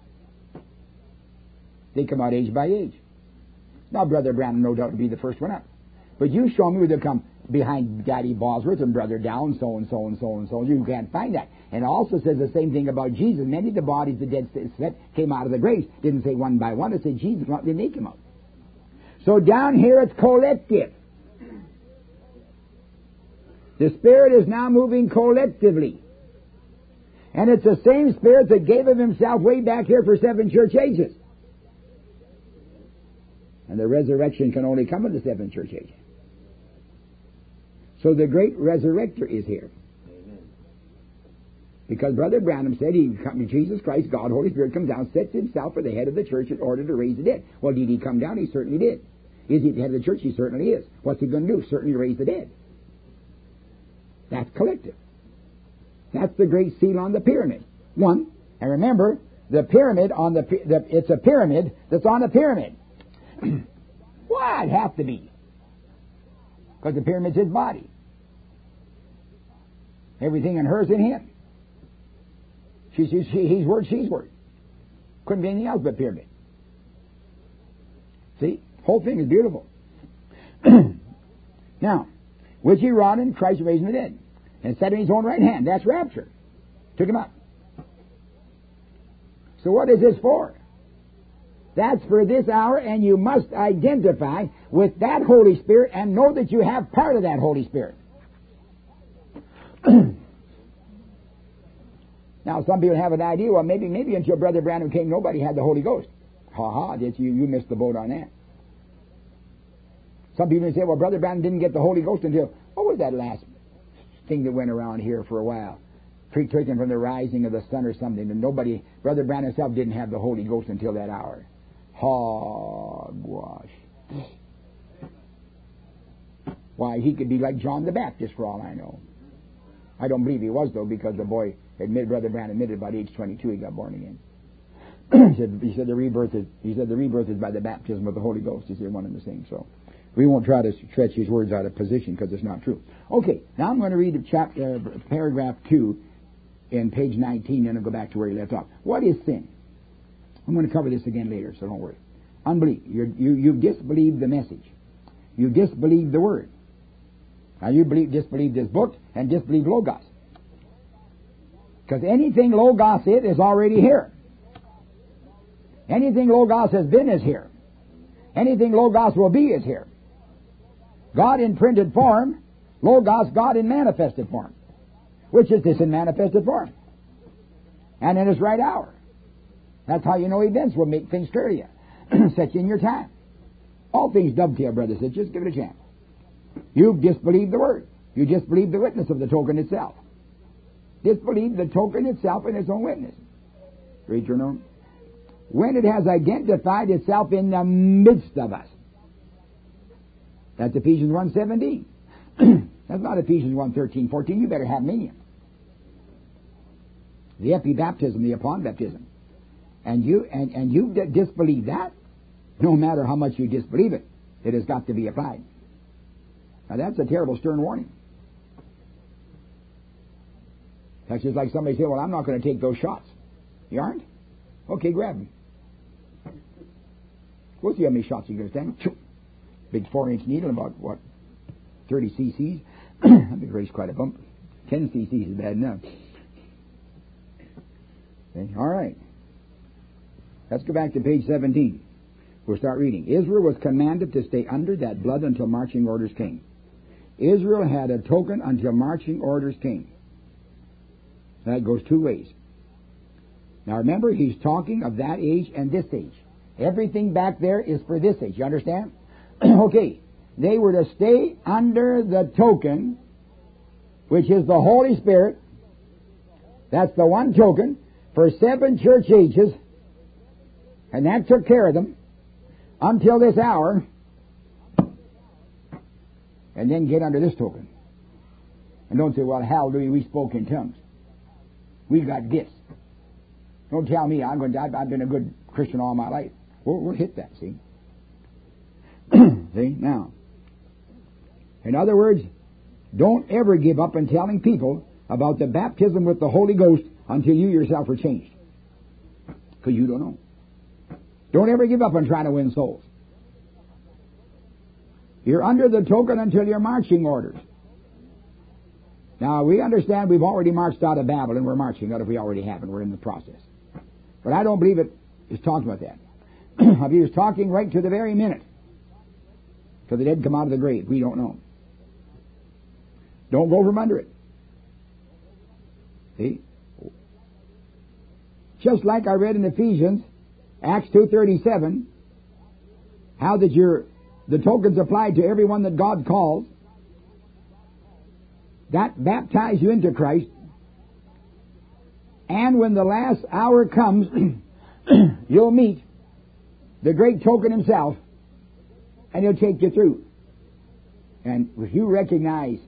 They come out age by age. Now, Brother Branham, no doubt, will be the first one up. But you show me where they come behind Daddy Bosworth and Brother Down, so and so and so and so. You can't find that. And it also says the same thing about Jesus. Many of the bodies the dead slept came out of the graves. Didn't say one by one. It said Jesus, then they came out. So down here it's collective. The Spirit is now moving collectively. And it's the same Spirit that gave of Himself way back here for seven church ages. And the resurrection can only come in the seven church ages. So the great resurrector is here. Amen. Because Brother Branham said he Jesus Christ, God, Holy Spirit, comes down, sets Himself for the head of the church in order to raise the dead. Well, did He come down? He certainly did. Is He the head of the church? He certainly is. What's He going to do? Certainly raise the dead. That's collective. That's the great seal on the pyramid. One. And remember, the pyramid on the, the it's a pyramid that's on a pyramid. Why? It'd have to be. Because the pyramid's His body. Everything in her's in Him. She's, she, he's word, she's word. Couldn't be anything else but pyramid. See? Whole thing is beautiful. Now, which He wrought in Christ raising the dead, and set in His own right hand. That's rapture. Took Him up. So what is this for? That's for this hour, and you must identify with that Holy Spirit and know that you have part of that Holy Spirit. Now, some people have an idea, well, maybe maybe until Brother Branham came, nobody had the Holy Ghost. Ha ha, you, you missed the boat on that. Some people say, well, Brother Branham didn't get the Holy Ghost until, what was that last thing that went around here for a while? Pre-taken from the rising of the sun or something, and nobody, Brother Branham himself didn't have the Holy Ghost until that hour. Hogwash. Why, he could be like John the Baptist for all I know. I don't believe he was, though, because the boy admitted, Brother Branham admitted about age twenty-two he got born again. he, said, he said the rebirth is he said the rebirth is by the baptism of the Holy Ghost. He said one and the same. So we won't try to stretch his words out of position because it's not true. Okay, now I'm going to read chapter, uh, paragraph two in page nineteen, and I'll go back to where he left off. What is sin? I'm going to cover this again later, so don't worry. Unbelief. You're, you you disbelieve the message. You disbelieve the word. Now you believe, disbelieve this book and disbelieve Logos. Because anything Logos is is already here. Anything Logos has been is here. Anything Logos will be is here. God in printed form, Logos, God in manifested form. Which is this in manifested form. And in His right hour. That's how you know events will make things clear to you. Set you in your time. All things dovetail, brothers. So just give it a chance. You disbelieve the word. You disbelieve the witness of the token itself. Disbelieve the token itself and its own witness. Read your note. When it has identified itself in the midst of us. That's Ephesians one seventeen. That's not Ephesians one thirteen, fourteen. You better have them in you. The epi-baptism, the upon baptism. And you and, and you d- disbelieve that, no matter how much you disbelieve it, it has got to be applied. Now that's a terrible stern warning. That's just like somebody said, well, I'm not going to take those shots. You aren't? Okay, grab them. We'll see how many shots you're going to stand. Big four-inch needle, about, what, thirty cc's. That would raise quite a bump. ten cc's is bad enough. Okay, all right. Let's go back to page seventeen. We'll start reading. Israel was commanded to stay under that blood until marching orders came. Israel had a token until marching orders came. That goes two ways. Now remember, he's talking of that age and this age. Everything back there is for this age. You understand? Okay. They were to stay under the token, which is the Holy Spirit. That's the one token for seven church ages. And that took care of them until this hour. And then get under this token. And don't say, well, hallelujah, we spoke in tongues. We got gifts. Don't tell me I'm going to, I've been a good Christian all my life. We'll, we'll hit that, see? See? Now, in other words, don't ever give up on telling people about the baptism with the Holy Ghost until you yourself are changed. Because you don't know. Don't ever give up on trying to win souls. You're under the token until your marching orders. Now, we understand we've already marched out of Babylon. We're marching out if we already haven't. We're in the process. But I don't believe it is talking about that. I believe it's talking right to the very minute. Till the dead come out of the grave. We don't know. Don't go from under it. See? Just like I read in Ephesians, Acts two thirty-seven, how that your the tokens applied to everyone that God calls, that baptize you into Christ, and when the last hour comes, you'll meet the great token himself, and he'll take you through. And if you recognize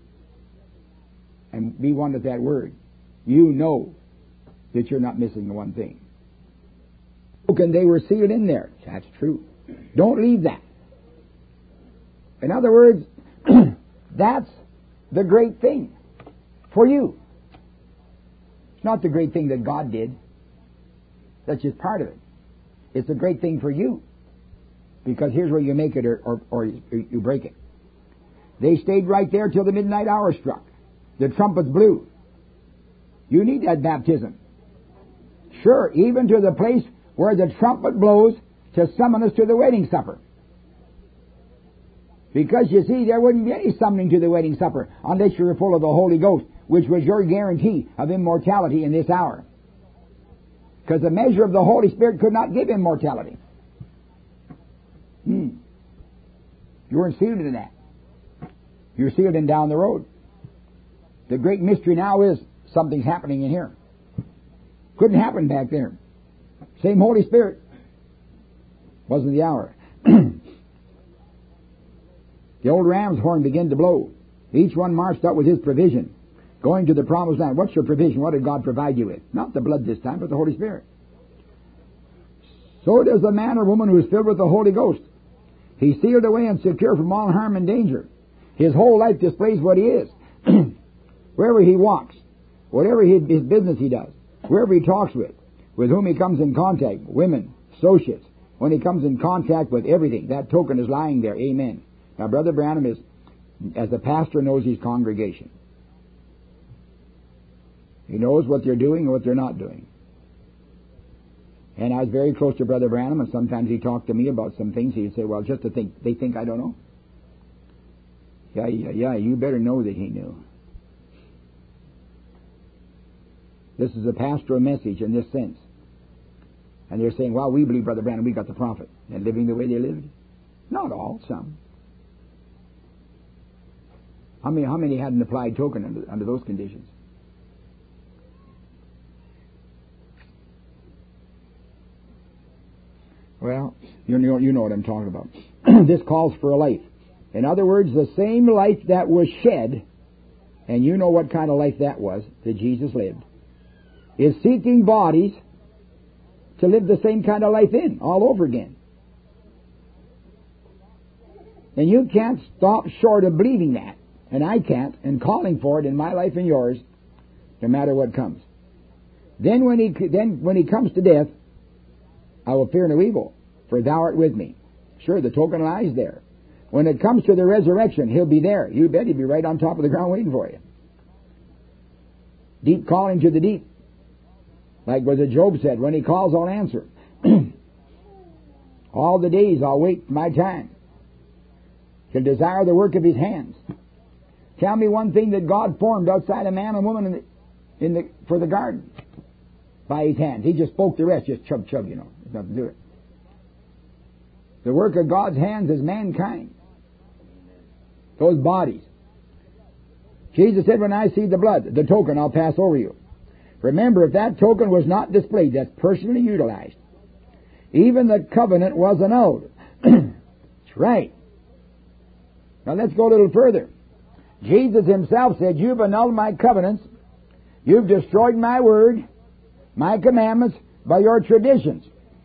and be one with that word, you know that you're not missing the one thing. And they were sealed in there. That's true. Don't leave that. In other words, that's the great thing for you. It's not the great thing that God did. That's just part of it. It's a great thing for you. Because here's where you make it or, or, or you break it. They stayed right there till the midnight hour struck. The trumpets blew. You need that baptism. Sure, even to the place where the trumpet blows to summon us to the wedding supper. Because, you see, there wouldn't be any summoning to the wedding supper unless you were full of the Holy Ghost, which was your guarantee of immortality in this hour. Because the measure of the Holy Spirit could not give immortality. Hmm. You weren't sealed in that. You're sealed in down the road. The great mystery now is something's happening in here. Couldn't happen back there. Same Holy Spirit. Wasn't the hour. The old ram's horn began to blow. Each one marched out with his provision, going to the promised land. What's your provision? What did God provide you with? Not the blood this time, but the Holy Spirit. So does the man or woman who is filled with the Holy Ghost. He's sealed away and secure from all harm and danger. His whole life displays what he is. Wherever he walks, whatever his business he does, wherever he talks with, with whom he comes in contact, women, associates, when he comes in contact with everything, that token is lying there. Amen. Now, Brother Branham is, as the pastor, knows his congregation. He knows what they're doing and what they're not doing. And I was very close to Brother Branham, and sometimes he talked to me about some things. He'd say, well, just to think, they think I don't know. Yeah, yeah, yeah, you better know that he knew. This is a pastoral message in this sense. And they're saying, well, we believe, Brother Branham, we got the prophet. And living the way they lived. Not all, some. How many, how many had an applied token under, under those conditions? Well, you know, you know what I'm talking about. This calls for a life. In other words, the same life that was shed, and you know what kind of life that was, that Jesus lived, is seeking bodies to live the same kind of life in, all over again. And you can't stop short of believing that, and I can't, and calling for it in my life and yours, no matter what comes. Then when he then when he comes to death, I will fear no evil, for thou art with me. Sure, the token lies there. When it comes to the resurrection, he'll be there. You bet he'll be right on top of the ground waiting for you. Deep calling to the deep. Like was it Job said, when he calls, I'll answer. All the days I'll wait my time. Shall desire the work of his hands. Tell me one thing that God formed outside a man and woman in the, in the, for the garden. By his hands. He just spoke the rest, just chug chug, you know. There's nothing to do it. The work of God's hands is mankind. Those bodies. Jesus said, when I see the blood, the token, I'll pass over you. Remember, if that token was not displayed, that's personally utilized. Even the covenant was annulled. That's right. Now let's go a little further. Jesus himself said, you've annulled my covenants. You've destroyed my word, my commandments, by your traditions.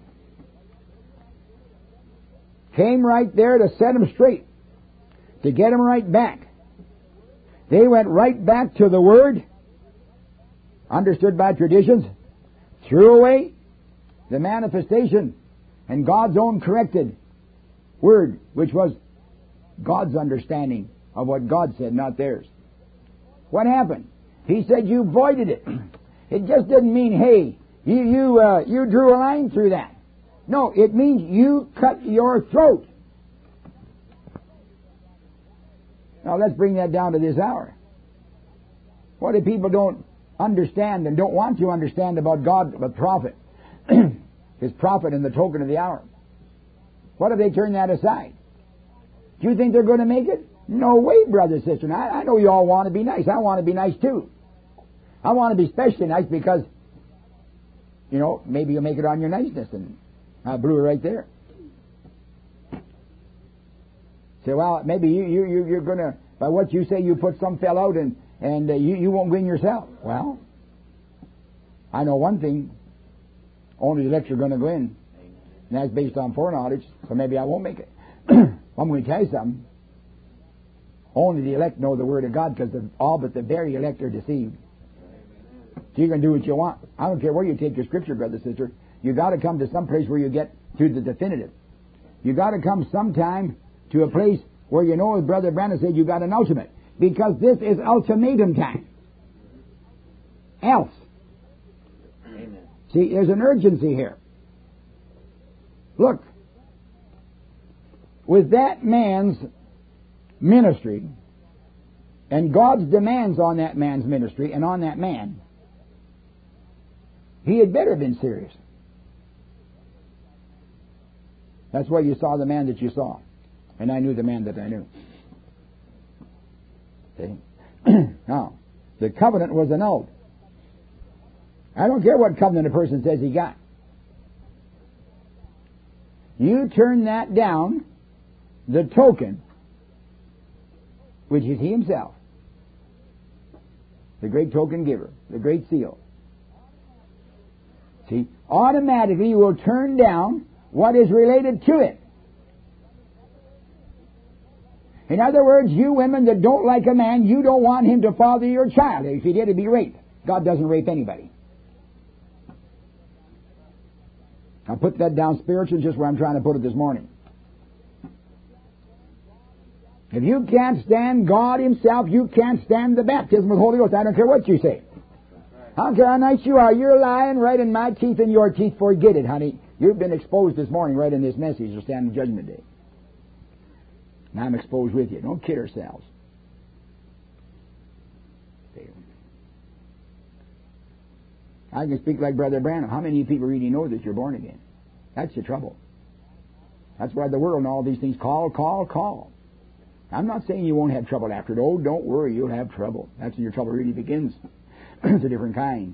Came right there to set them straight, to get them right back. They went right back to the Word, understood by traditions, threw away the manifestation and God's own corrected Word, which was God's understanding of what God said, not theirs. What happened? He said you voided it. It just didn't mean, hey, you you uh, you drew a line through that. No, it means you cut your throat. Now let's bring that down to this hour. What if people don't understand and don't want to understand about God, the prophet, his prophet and the token of the hour? What if they turn that aside? Do you think they're going to make it? No way, brother, sister. I, I know you all want to be nice. I want to be nice too. I want to be especially nice because, you know, maybe you'll make it on your niceness, and I blew it right there. Say, well, maybe you, you, you, you're going to, by what you say, you put some fellow out and, and uh, you, you won't win yourself. Well, I know one thing. Only the elect are going to go in. And that's based on foreknowledge, so maybe I won't make it. I'm going to tell you something. Only the elect know the Word of God, because all but the very elect are deceived. So you can do what you want. I don't care where you take your scripture, brother, sister. You got to come to some place where you get to the definitive. You got to come sometime to a place where you know, as Brother Branham said, you got an ultimate. Because this is ultimatum time. Else. Amen. See, there's an urgency here. Look. With that man's ministry and God's demands on that man's ministry and on that man, he had better have been serious. That's why you saw the man that you saw. And I knew the man that I knew. See? Now, the covenant was annulled. I don't care what covenant a person says he got. You turn that down, the token, which is he himself, the great token giver, the great seal. See, automatically you will turn down what is related to it. In other words, you women that don't like a man, you don't want him to father your child. If he did, it'd be rape. God doesn't rape anybody. I'll put that down spiritual, just where I'm trying to put it this morning. If you can't stand God himself, you can't stand the baptism of the Holy Ghost. I don't care what you say. I don't care how nice you are. You're lying right in my teeth and your teeth. Forget it, honey. You've been exposed this morning right in this message to stand in Judgment Day. And I'm exposed with you. Don't kid ourselves. I can speak like Brother Branham. How many people really know that you're born again? That's your trouble. That's why the world and all these things call, call, call. I'm not saying you won't have trouble after it. Oh, don't worry, you'll have trouble. That's when your trouble really begins. It's a different kind.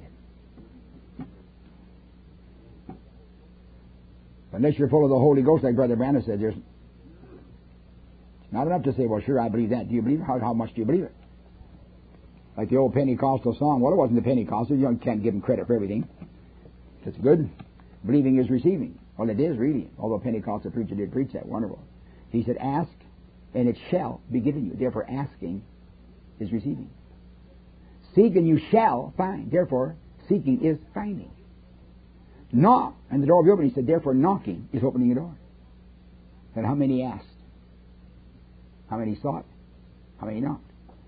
Unless you're full of the Holy Ghost, like Brother Branham said, there's not enough to say, well, sure, I believe that. Do you believe it? How, how much do you believe it? Like the old Pentecostal song. Well, it wasn't the Pentecostal. You can't give them credit for everything. It's good. Believing is receiving. Well, it is really. Although Pentecostal preacher did preach that. Wonderful. He said, ask, and it shall be given you. Therefore, asking is receiving. Seek and you shall find. Therefore, seeking is finding. Knock, and the door will be open. He said, therefore, knocking is opening the door. And how many asked? How many sought? How many knocked?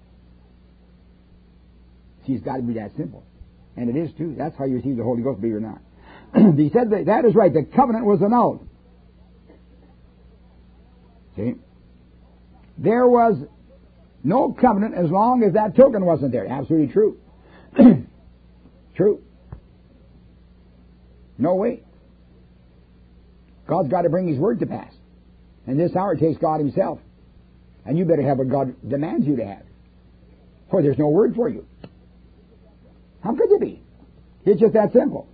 See, it's got to be that simple. And it is too. That's how you receive the Holy Ghost, believe it or not. He said that, that is right. The covenant was annulled. See? There was no covenant as long as that token wasn't there. Absolutely true. True. No way. God's got to bring His word to pass. And this hour it takes God Himself. And you better have what God demands you to have. Or there's no word for you. How could there be? It's just that simple.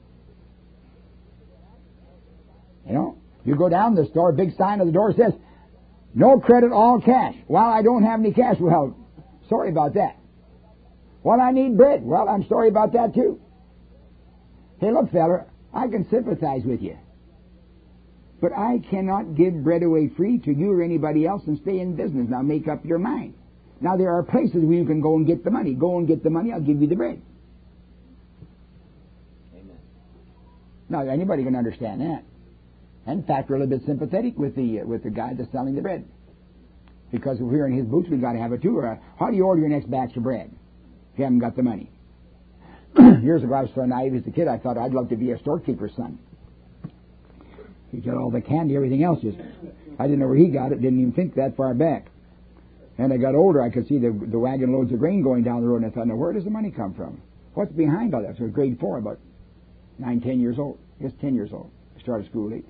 You know, you go down the store, big sign on the door says, no credit, all cash. Well, I don't have any cash. Well, sorry about that. Well, I need bread. Well, I'm sorry about that too. Hey, look, fella, I can sympathize with you. But I cannot give bread away free to you or anybody else and stay in business. Now make up your mind. Now there are places where you can go and get the money. Go and get the money, I'll give you the bread. Amen. Now anybody can understand that. In fact, we're a little bit sympathetic with the uh, with the guy that's selling the bread. Because if we're in his boots, we've got to have it too. Or, uh, how do you order your next batch of bread if you haven't got the money? Years ago, I was so naive as a kid, I thought I'd love to be a storekeeper's son. He got all the candy, everything else. Just, I didn't know where he got it, didn't even think that far back. And I got older, I could see the, the wagon loads of grain going down the road, and I thought, now where does the money come from? What's behind all that? So I was grade four, about nine, ten years old. I guess ten years old. I started school late.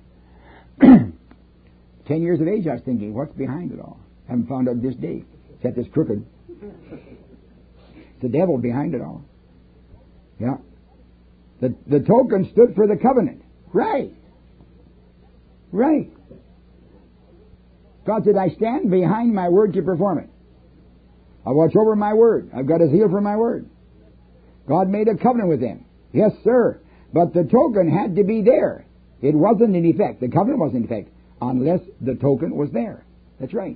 Ten years of age, I was thinking, what's behind it all? I haven't found out this day, except it's crooked. It's the devil behind it all. Yeah. The, the token stood for the covenant. Right. Right. God said, I stand behind my word to perform it. I watch over my word. I've got a zeal for my word. God made a covenant with them. Yes, sir. But the token had to be there. It wasn't in effect. The covenant wasn't in effect unless the token was there. That's right.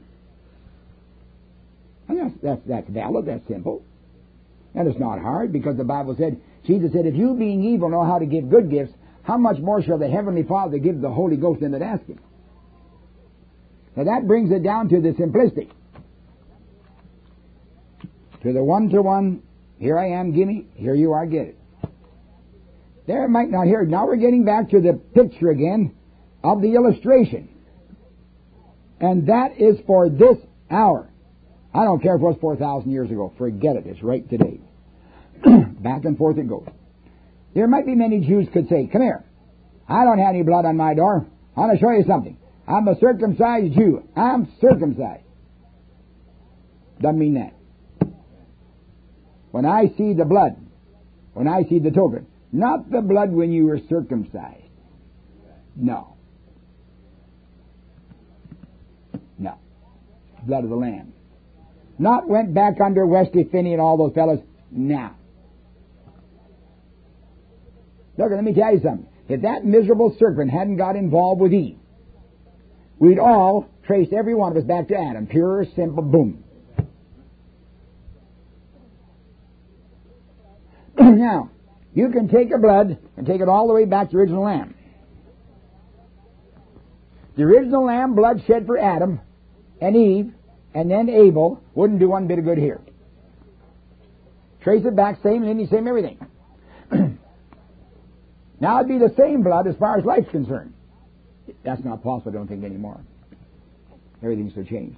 And that's, that's, that's valid. That's simple. And it's not hard because the Bible said, Jesus said, if you being evil know how to give good gifts, how much more shall the Heavenly Father give the Holy Ghost them that ask Him? Now that brings it down to the simplistic. To the one-to-one, here I am, gimme, here you are, get it. There might not hear. Now we're getting back to the picture again of the illustration. And that is for this hour. I don't care if it was four thousand years ago. Forget it. It's right today. Back and forth it goes. There might be many Jews could say, come here. I don't have any blood on my door. I want to show you something. I'm a circumcised Jew. I'm circumcised. Doesn't mean that. When I see the blood, when I see the token, not the blood when you were circumcised. No. No. Blood of the Lamb. Not went back under Wesley Finney and all those fellows. Now. Look, let me tell you something. If that miserable serpent hadn't got involved with Eve, we'd all traced every one of us back to Adam. Pure, simple, boom. Now, you can take a blood and take it all the way back to the original lamb. The original lamb blood shed for Adam and Eve and then Abel wouldn't do one bit of good here. Trace it back, same lineage, same everything. Now it'd be the same blood as far as life's concerned. That's not possible, I don't think, anymore. Everything's so changed.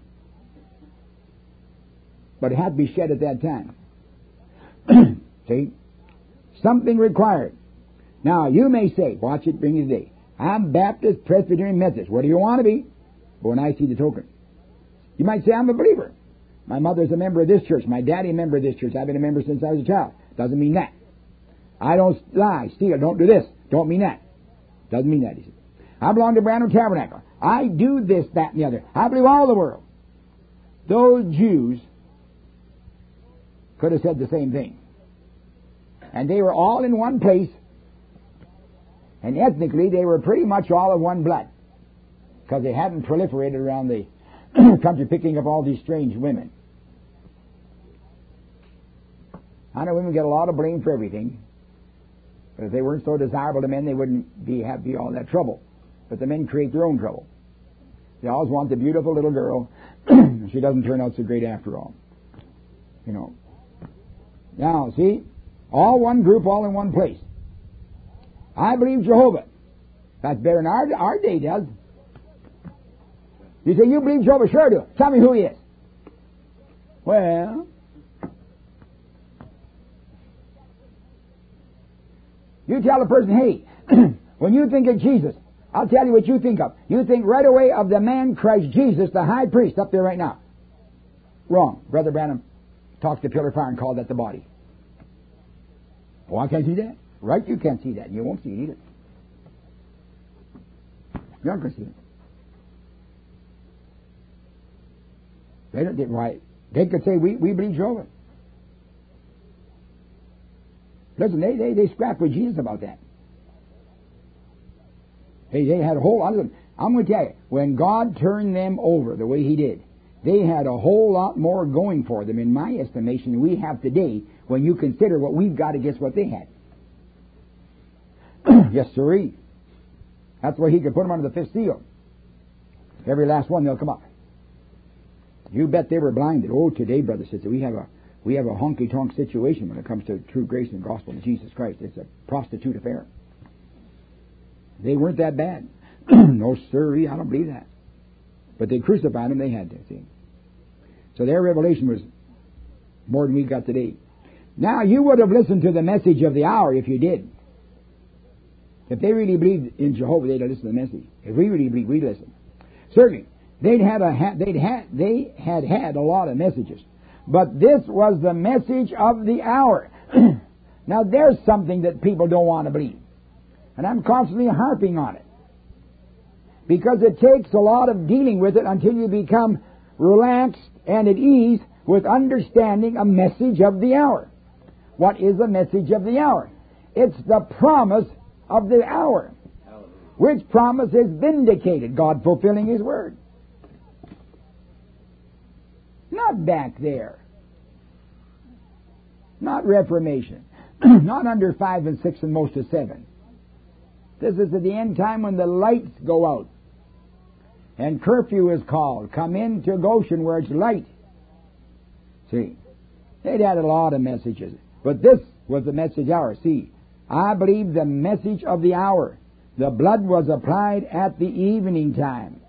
But it had to be shed at that time. See? Something required. Now, you may say, watch it bring you today, I'm Baptist, Presbyterian, Methodist. What do you want to be? But when I see the token. You might say, I'm a believer. My mother's a member of this church. My daddy a member of this church. I've been a member since I was a child. Doesn't mean that. I don't lie, steal, don't do this. Don't mean that. Doesn't mean that, he said. I belong to Branham Tabernacle. I do this, that, and the other. I believe all the world. Those Jews could have said the same thing. And they were all in one place. And ethnically, they were pretty much all of one blood. Because they hadn't proliferated around the country picking up all these strange women. I know women get a lot of blame for everything. But if they weren't so desirable to men, they wouldn't be have be all that trouble. But the men create their own trouble. They always want the beautiful little girl. She doesn't turn out so great after all. You know. Now, see, all one group, all in one place. I believe Jehovah. That's better than our, our day does. You say, you believe Jehovah? Sure do. Tell me who he is. Well, you tell a person, hey, when you think of Jesus, I'll tell you what you think of. You think right away of the man Christ Jesus, the high priest, up there right now. Wrong. Brother Branham talked to pillar fire and called that the body. Oh, I can't see that. Right, you can't see that. You won't see it either. You're not going to see it. They don't, they, why, they could say, we, we believe Jehovah. Listen, they, they, they scrapped with Jesus about that. They, they had a whole lot of them. I'm going to tell you, when God turned them over the way He did, they had a whole lot more going for them, in my estimation, than we have today when you consider what we've got against what they had. Yes, sirree. That's why He could put them under the fifth seal. Every last one, they'll come up. You bet they were blinded. Oh, today, brother, sister, we have a we have a honky-tonk situation when it comes to true grace and gospel of Jesus Christ. It's a prostitute affair. They weren't that bad. No, sirree, I don't believe that. But they crucified Him, they had to, see. So their revelation was more than we got today. Now, you would have listened to the message of the hour if you did. If they really believed in Jehovah, they'd have listened to the message. If we really believed, we'd listen. Certainly, they'd had a they'd had they had had a lot of messages, but this was the message of the hour. Now, there's something that people don't want to believe, and I'm constantly harping on it because it takes a lot of dealing with it until you become relaxed and at ease with understanding a message of the hour. What is the message of the hour? It's the promise of the hour, which promise is vindicated, God fulfilling His word. Not back there. Not Reformation. Not under five and six and most of seven. This is at the end time when the lights go out and curfew is called. Come into Goshen where it's light. See, they'd had a lot of messages, but this was the message hour. See, I believe the message of the hour. The blood was applied at the evening time.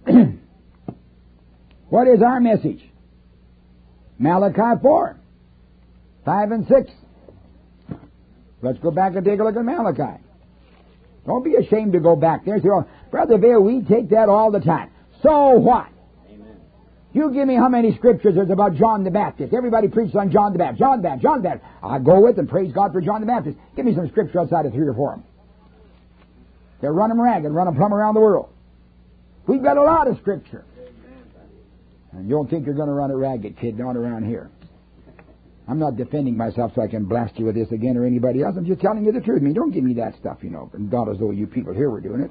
What is our message? Malachi four, five and six. Let's go back and take a look at Malachi. Don't be ashamed to go back there. Say, oh, Brother Vail, we take that all the time. So what? Amen. You give me how many scriptures there's about John the Baptist. Everybody preaches on John the Baptist. John the Baptist, John the Baptist. I go with and praise God for John the Baptist. Give me some scripture outside of three or four of them. They run them ragged, run them plumb around the world. We've got a lot of scripture. And you don't think you're going to run it ragged, kid, not around here. I'm not defending myself so I can blast you with this again or anybody else. I'm just telling you the truth. I mean, don't give me that stuff, you know. And not as though you people here were doing it.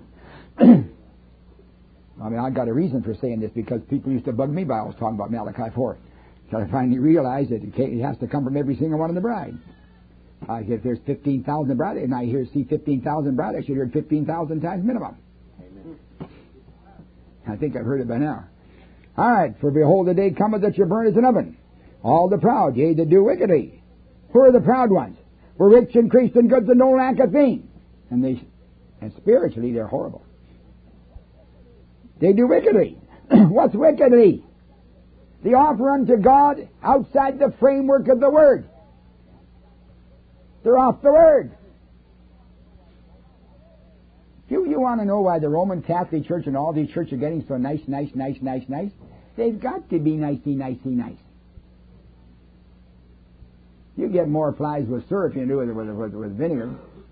I mean, I got a reason for saying this because people used to bug me by always talking about Malachi four. So I finally realized that it has to come from every single one of the bride. Uh, if there's fifteen thousand brides, and I hear see fifteen thousand brides, I should hear it fifteen thousand times minimum. Amen. I think I've heard it by now. All right, for behold, the day cometh that you burn as an oven. All the proud, yea, that do wickedly. Who are the proud ones? We're rich, increased in goods, and no lack of thing. And they, and spiritually, they're horrible. They do wickedly. What's wickedly? The offer unto God outside the framework of the Word. They're off the Word. You, you want to know why the Roman Catholic Church and all these churches are getting so nice, nice, nice, nice, nice? They've got to be nicey, nicey, nice. You get more flies with syrup than you do with, with, with, with vinegar.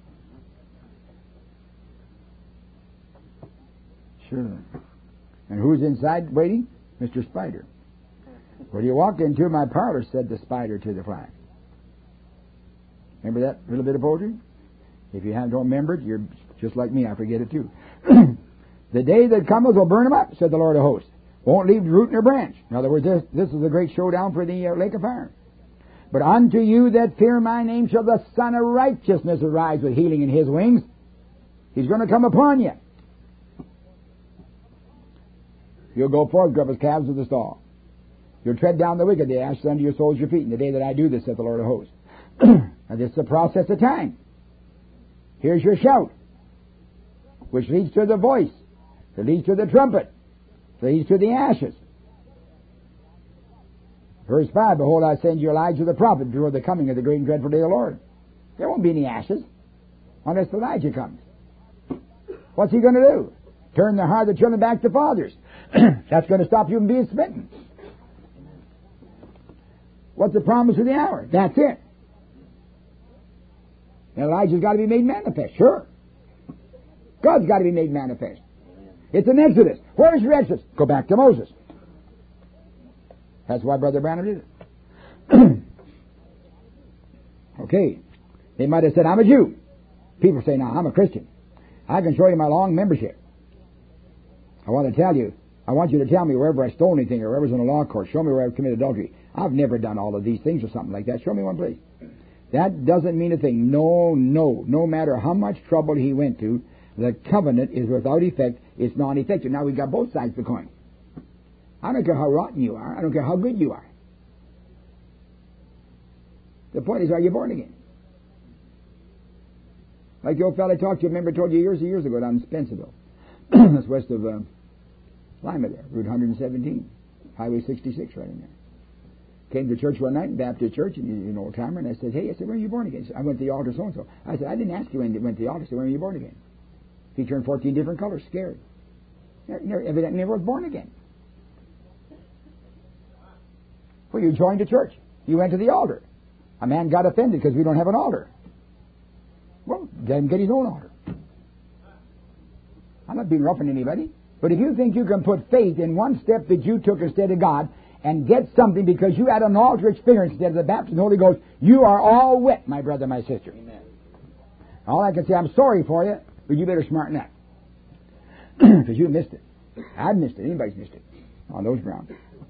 Sure. And who's inside waiting? Mister Spider. When you walk into my parlor, said the spider to the fly. Remember that little bit of poetry? If you have, don't remember it, you're just like me. I forget it too. The day that cometh will burn them up, said the Lord of hosts. Won't leave root nor branch. In other words, this, this is a great showdown for the uh, lake of fire. But unto you that fear my name shall the Son of Righteousness arise with healing in his wings. He's going to come upon you. You'll go forth, grub as calves of the stall. You'll tread down the wicked, the ashes under your soles your feet, in the day that I do this, saith the Lord of hosts. And this is a process of time. Here's your shout, which leads to the voice, that leads to the trumpet, that leads to the ashes. Verse five, behold, I send you Elijah the prophet before the coming of the great and dreadful day of the Lord. There won't be any ashes unless Elijah comes. What's he going to do? Turn the heart of the children back to fathers. That's going to stop you from being smitten. What's the promise of the hour? That's it. Elijah's got to be made manifest. Sure. God's got to be made manifest. It's an Exodus. Where's your Exodus? Go back to Moses. That's why Brother Branham did it. Okay. They might have said, I'm a Jew. People say, now, I'm a Christian. I can show you my long membership. I want to tell you, I want you to tell me wherever I stole anything or wherever I was in a law court. Show me where I've committed adultery. I've never done all of these things or something like that. Show me one place. That doesn't mean a thing. No, no. No matter how much trouble he went to, the covenant is without effect. It's non-effective. Now we've got both sides of the coin. I don't care how rotten you are. I don't care how good you are. The point is, are you born again? Like the old fellow I talked to, remember I told you years and years ago down in Spencerville. That's west of uh, Lima there, Route one seventeen, Highway sixty-six right in there. Came to church one night, Baptist church, and you know, old timer, and I said, hey, I said, when were you born again? He said, I went to the altar so-and-so. I said, I didn't ask you when you went to the altar. I said, when were you born again? He turned fourteen different colors, scared. Never, evidently never was born again. Well, you joined a church. You went to the altar. A man got offended because we don't have an altar. Well, let him get his own altar. I'm not being rough on anybody. But if you think you can put faith in one step that you took instead of God and get something because you had an altar experience instead of the baptism of the Holy Ghost, you are all wet, my brother, my sister. Amen. All I can say, I'm sorry for you, but you better smarten up. Because you missed it. I've missed it. Anybody's missed it on those grounds.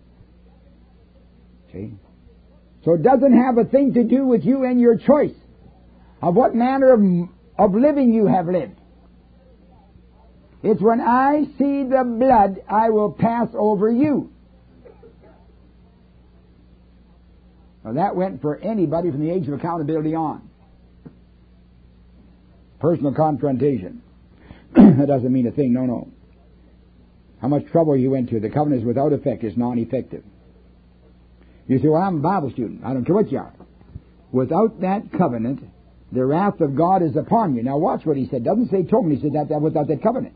See? So it doesn't have a thing to do with you and your choice of what manner of, of living you have lived. It's when I see the blood, I will pass over you. Now that went for anybody from the age of accountability on. Personal confrontation. That doesn't mean a thing, no, no. How much trouble you went to. The covenant is without effect. It's non-effective. You say, well, I'm a Bible student. I don't care what you are. Without that covenant, the wrath of God is upon you. Now watch what he said. Doesn't say told me. He said that, that without that covenant.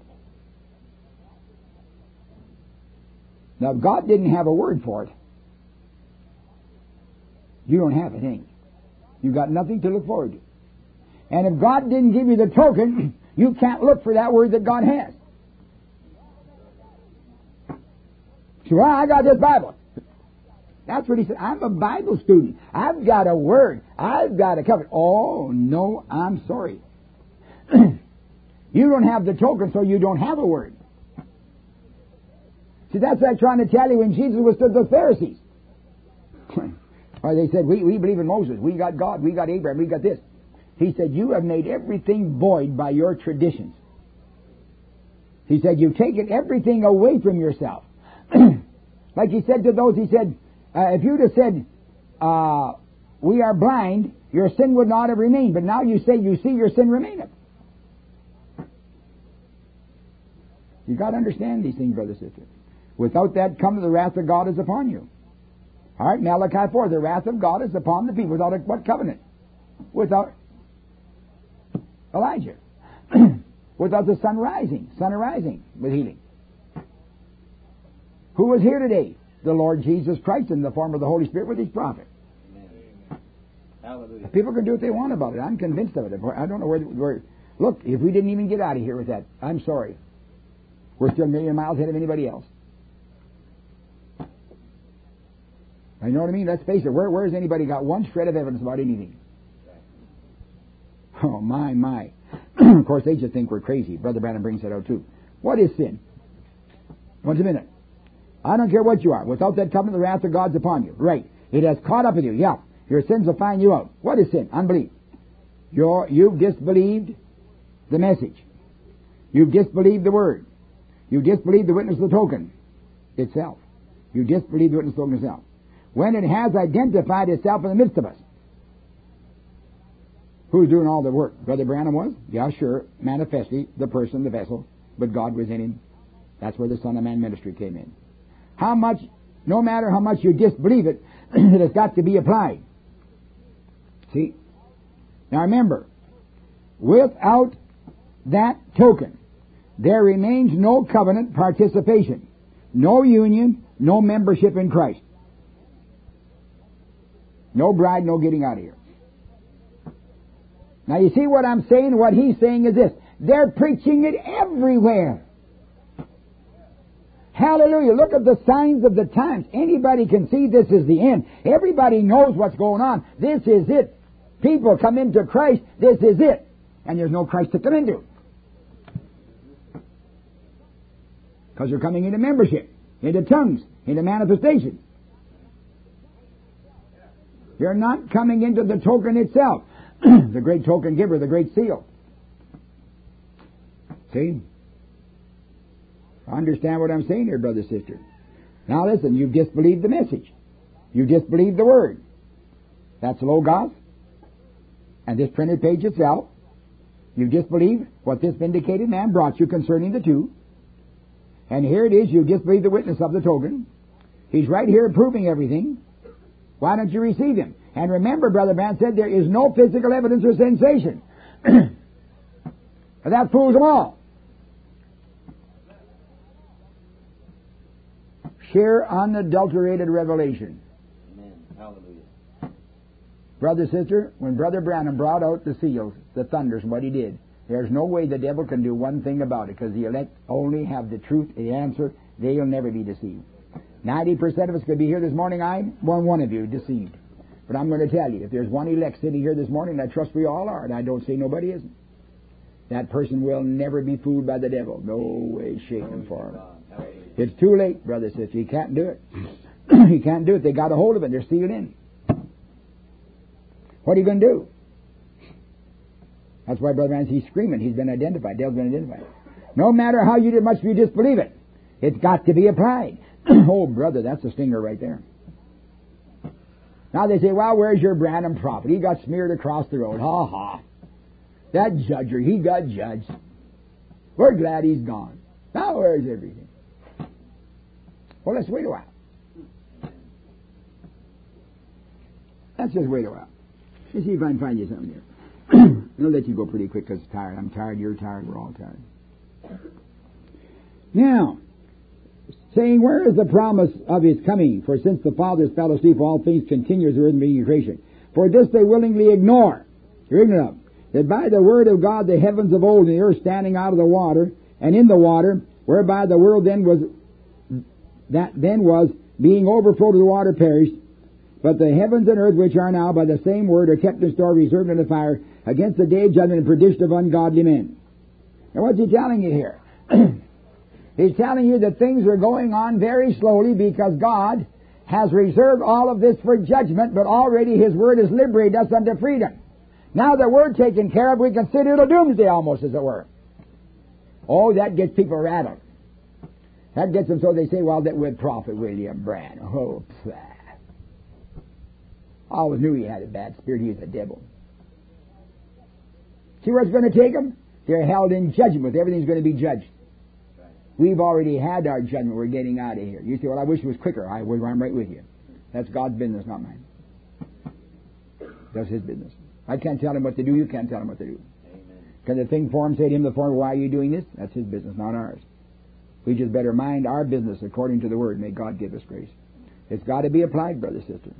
Now if God didn't have a word for it, you don't have it, ain't you? You've got nothing to look forward to. And if God didn't give you the token, you can't look for that word that God has. So, well, I got this Bible. That's what he said. I'm a Bible student. I've got a word. I've got a covenant. Oh, no, I'm sorry. You don't have the token, so you don't have a word. See, that's like trying to tell you when Jesus withstood the Pharisees. Or they said, we, we believe in Moses. We got God. We got Abraham. We got this. He said, you have made everything void by your traditions. He said, you've taken everything away from yourself. Like he said to those, he said, uh, if you'd have said, uh, we are blind, your sin would not have remained. But now you say you see, your sin remaineth. You got to understand these things, brother, sister. Without that, come the wrath of God is upon you. All right, Malachi four, the wrath of God is upon the people. Without a, what covenant? Without Elijah. Without the sun rising, sun arising with healing. Who was here today? The Lord Jesus Christ in the form of the Holy Spirit with his prophet. Amen. Hallelujah. People can do what they want about it. I'm convinced of it. I don't know where, where... Look, if we didn't even get out of here with that, I'm sorry. We're still a million miles ahead of anybody else. You know what I mean? Let's face it. Where, where has anybody got one shred of evidence about anything? Oh, my, my. Of course, they just think we're crazy. Brother Branham brings that out, too. What is sin? Once a minute. I don't care what you are. Without that covenant, the wrath of God's upon you. Right. It has caught up with you. Yeah. Your sins will find you out. What is sin? Unbelief. You're, you've disbelieved the message. You've disbelieved the word. You've disbelieved the witness of the token itself. You disbelieve the witness of the token itself. When it has identified itself in the midst of us. Who's doing all the work? Brother Branham was? Yeah, sure. Manifestly, the person, the vessel. But God was in him. That's where the Son of Man ministry came in. How much, no matter how much you disbelieve it, it has got to be applied. See? Now remember, without that token, there remains no covenant participation, no union, no membership in Christ. No bride, no getting out of here. Now you see what I'm saying? What he's saying is this. They're preaching it everywhere. Hallelujah. Look at the signs of the times. Anybody can see this is the end. Everybody knows what's going on. This is it. People come into Christ. This is it. And there's no Christ to come into. Because you're coming into membership, into tongues, into manifestation. You're not coming into the token itself. The great token giver, the great seal. See? Understand what I'm saying here, brother, sister. Now listen, you've disbelieved the message. You've disbelieved the word. That's Logos. And this printed page itself. You've disbelieved what this vindicated man brought you concerning the two. And here it is, you've disbelieved the witness of the token. He's right here proving everything. Why don't you receive him? And remember, Brother Branham said there is no physical evidence or sensation. That fools them all. Sheer unadulterated revelation. Amen. Hallelujah. Brother, sister, when Brother Branham brought out the seals, the thunders, and what he did, there's no way the devil can do one thing about it, because the elect only have the truth, the answer. They'll never be deceived. Ninety percent of us could be here this morning. I'm one, one of you deceived. But I'm going to tell you, if there's one elect sitting here this morning, I trust we all are, and I don't say nobody isn't. That person will never be fooled by the devil. No way, shape, and form. It's too late, brother, sister. You can't do it. You can't do it. They got a hold of it. They're sealed in. What are you going to do? That's why Brother Branham, he's screaming. He's been identified. Devil's been identified. No matter how you much you disbelieve it, it's got to be applied. Oh, brother, that's a stinger right there. Now they say, well, where's your Branham prophet? He got smeared across the road. Ha ha. That judger, he got judged. We're glad he's gone. Now where's everything? Well, let's wait a while. Let's just wait a while. Let's see if I can find you something here. I'll let you go pretty quick because it's tired. I'm tired, you're tired, we're all tired. Now, saying, where is the promise of his coming? For since the fathers fell asleep, all things continue as the rhythm being creation. For this they willingly ignore. You're ignorant of. That by the word of God the heavens of old and the earth standing out of the water, and in the water, whereby the world then was, that then was, being overflowed of the water perished. But the heavens and earth which are now by the same word are kept in store, reserved in the fire, against the day of judgment and perdition of ungodly men. Now what's he telling you here? He's telling you that things are going on very slowly because God has reserved all of this for judgment, but already his word has liberated us unto freedom. Now that we're taken care of, we can sit here till doomsday almost, as it were. Oh, that gets people rattled. That gets them so they say, well, that with Prophet William Branham. Oh, pfft. I always knew he had a bad spirit. He was a devil. See where it's going to take them? They're held in judgment. Everything's going to be judged. We've already had our judgment. We're getting out of here. You say, well, I wish it was quicker. I, I'm right with you. That's God's business, not mine. That's his business. I can't tell him what to do. You can't tell him what to do. Amen. Can the thing for him say to him, the form, why are you doing this? That's his business, not ours. We just better mind our business according to the word. May God give us grace. It's got to be applied, brother, sister.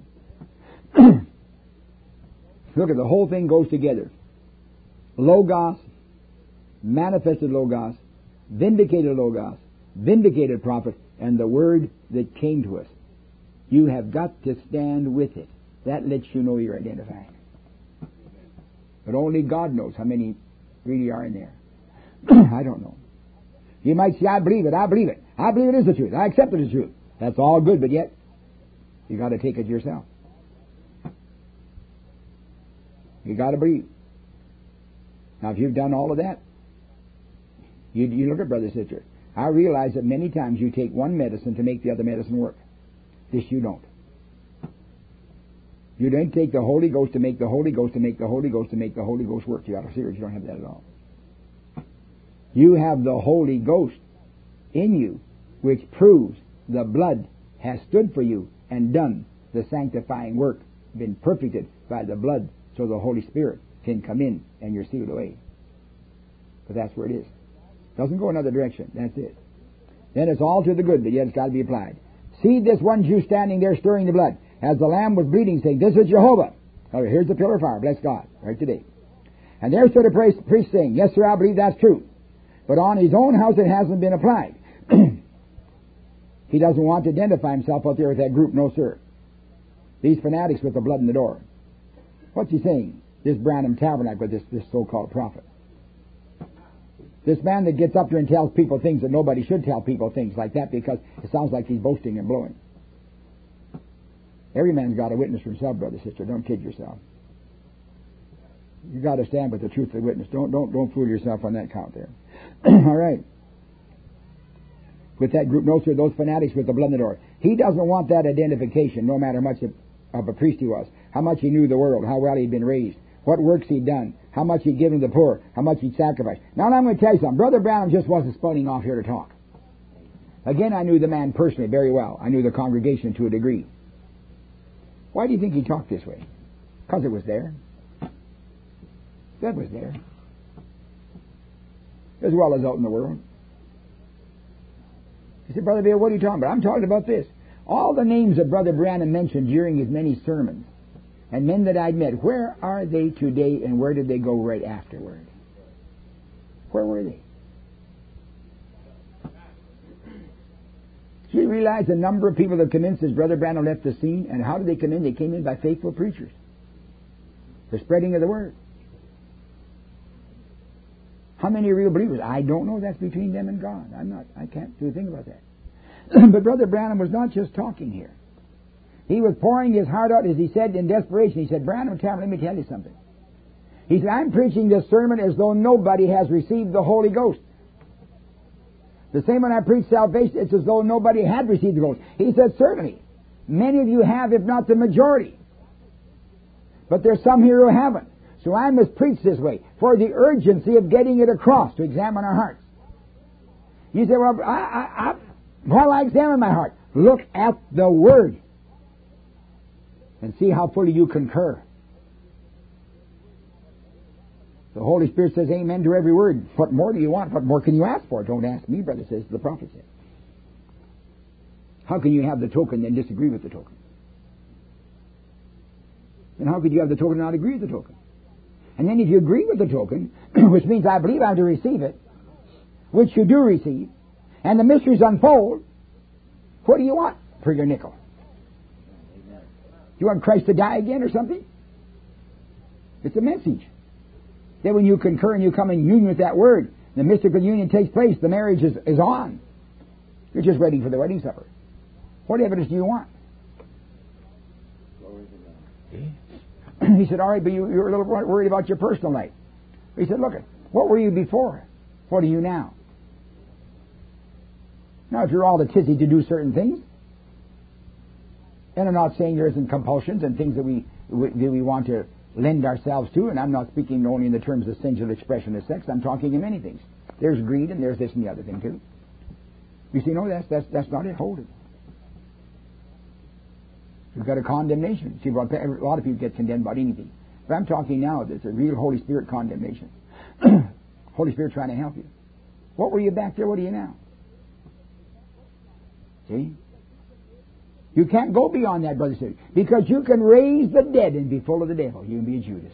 Look at the whole thing goes together. Logos, manifested Logos, vindicated Logos, vindicated prophet, and the word that came to us. You have got to stand with it. That lets you know you're identified. But only God knows how many really are in there. I don't know. You might say, I believe it, I believe it. I believe it is the truth. I accept it as truth. That's all good, but yet, you got to take it yourself. You got to believe. Now, if you've done all of that, you, you look at brother, sister. I realize that many times you take one medicine to make the other medicine work. This you don't. You don't take the Holy Ghost to make the Holy Ghost to make the Holy Ghost to make the Holy Ghost work. You got to see it. You don't have that at all. You have the Holy Ghost in you, which proves the blood has stood for you and done the sanctifying work, been perfected by the blood, so the Holy Spirit can come in and you're sealed away. But that's where it is. Doesn't go another direction. That's it. Then it's all to the good, but yet it's got to be applied. See this one Jew standing there stirring the blood, as the lamb was bleeding, saying, "This is Jehovah." Oh, here's the pillar of fire. Bless God. Right today. And there stood a priest, priest saying, "Yes, sir, I believe that's true. But on his own house it hasn't been applied." He doesn't want to identify himself out there with that group. No, sir. These fanatics with the blood in the door. What's he saying? This Branham Tabernacle, this, this so-called prophet. This man that gets up there and tells people things that nobody should tell people things like that, because it sounds like he's boasting and blowing. Every man's got a witness for himself, brother, sister. Don't kid yourself. You got to stand with the truth of the witness. Don't don't don't fool yourself on that count there. All right. With that group, no, sir, those fanatics with the blood in the door. He doesn't want that identification, no matter how much of a priest he was, how much he knew the world, how well he'd been raised, what works he'd done, how much he'd given to the poor, how much he'd sacrificed. Now, I'm going to tell you something. Brother Branham just wasn't spawning off here to talk. Again, I knew the man personally very well. I knew the congregation to a degree. Why do you think he talked this way? Because it was there. That was there. As well as out in the world. He said, "Brother Bill, what are you talking about?" "I'm talking about this. All the names that Brother Branham mentioned during his many sermons, and men that I'd met, where are they today, and where did they go right afterward? Where were they?" Do you realize the number of people that come in since Brother Branham left the scene? And how did they come in? They came in by faithful preachers. The spreading of the word. How many real believers? I don't know. That's between them and God. I'm not, I can't do a thing about that. But Brother Branham was not just talking here. He was pouring his heart out, as he said in desperation. He said, "Branham, let me tell you something." He said, "I'm preaching this sermon as though nobody has received the Holy Ghost. The same when I preach salvation, it's as though nobody had received the Ghost." He said, "Certainly, many of you have, if not the majority. But there's some here who haven't. So I must preach this way for the urgency of getting it across, to examine our hearts." You say, "Well, I, I, I, while I examine my heart, look at the Word and see how fully you concur." The Holy Spirit says amen to every word. What more do you want? What more can you ask for? Don't ask me, brother, says the prophet said. How can you have the token and disagree with the token? And how could you have the token and not agree with the token? And then if you agree with the token, which means I believe I'm to receive it, which you do receive, and the mysteries unfold, what do you want for your nickel? You want Christ to die again or something? It's a message. Then when you concur and you come in union with that word, the mystical union takes place, the marriage is, is on. You're just waiting for the wedding supper. What evidence do you want? He said, "All right, but you, you're a little worried about your personal life." He said, "Look, what were you before? What are you now? Now, if you're all the tizzy to do certain things, and I'm not saying there isn't compulsions and things that we, we, that we want to lend ourselves to, and I'm not speaking only in the terms of sensual expression of sex, I'm talking in many things. There's greed and there's this and the other thing too. You see, no, that's, that's, that's not it. Hold it. You've got a condemnation. See, a lot of people get condemned about anything. But I'm talking now, there's a real Holy Spirit condemnation. Holy Spirit trying to help you. What were you back there? What are you now? See? You can't go beyond that, brother and sister, because you can raise the dead and be full of the devil. You can be a Judas.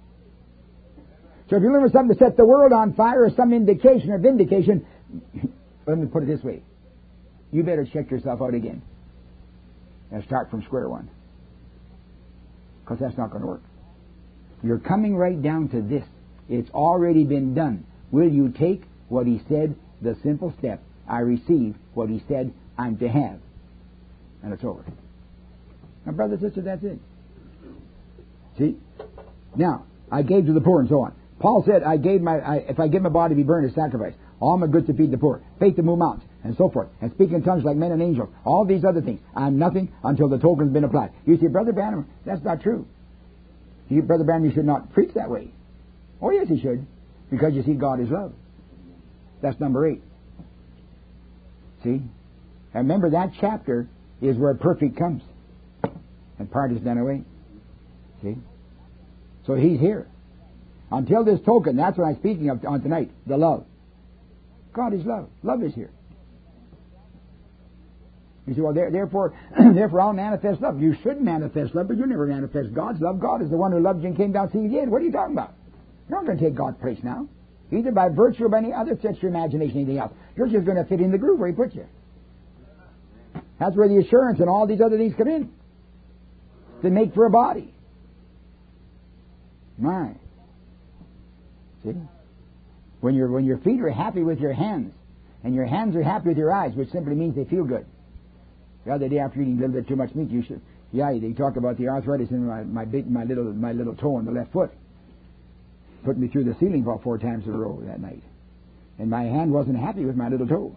So if you're looking for something to set the world on fire or some indication or vindication, let me put it this way. You better check yourself out again and start from square one. Because that's not going to work. You're coming right down to this. It's already been done. Will you take what he said, the simple step, I receive what he said I'm to have? And it's over. Now, brother, sister, that's it. See? Now, I gave to the poor, and so on. Paul said, I gave my, I, if I give my body to be burned as sacrifice, all my goods to feed the poor, faith to move mountains, and so forth, and speak in tongues like men and angels, all these other things, I'm nothing until the token's been applied. You say, Brother Branham, that's not true. You, Brother Branham, you should not preach that way. Oh, yes, he should, because you see, God is love. That's number eight. See? And remember, that chapter is where perfect comes, and part is done away. See? So he's here. Until this token, that's what I'm speaking of on tonight, the love. God is love. Love is here. You say, well, there, therefore, therefore I'll manifest love. You should manifest love, but you never manifest God's love. God is the one who loved you and came down to see you did. What are you talking about? You're not going to take God's place now, either by virtue of any other sense of your imagination or anything else. You're just going to fit in the groove where He put you. That's where the assurance and all these other things come in. To make for a body. My. See? When, your when your feet are happy with your hands, and your hands are happy with your eyes, which simply means they feel good. The other day after eating a little bit too much meat, you should, yeah, they talk about the arthritis in my, my big, my little, my little toe on the left foot. Put me through the ceiling about four times in a row that night. And my hand wasn't happy with my little toe.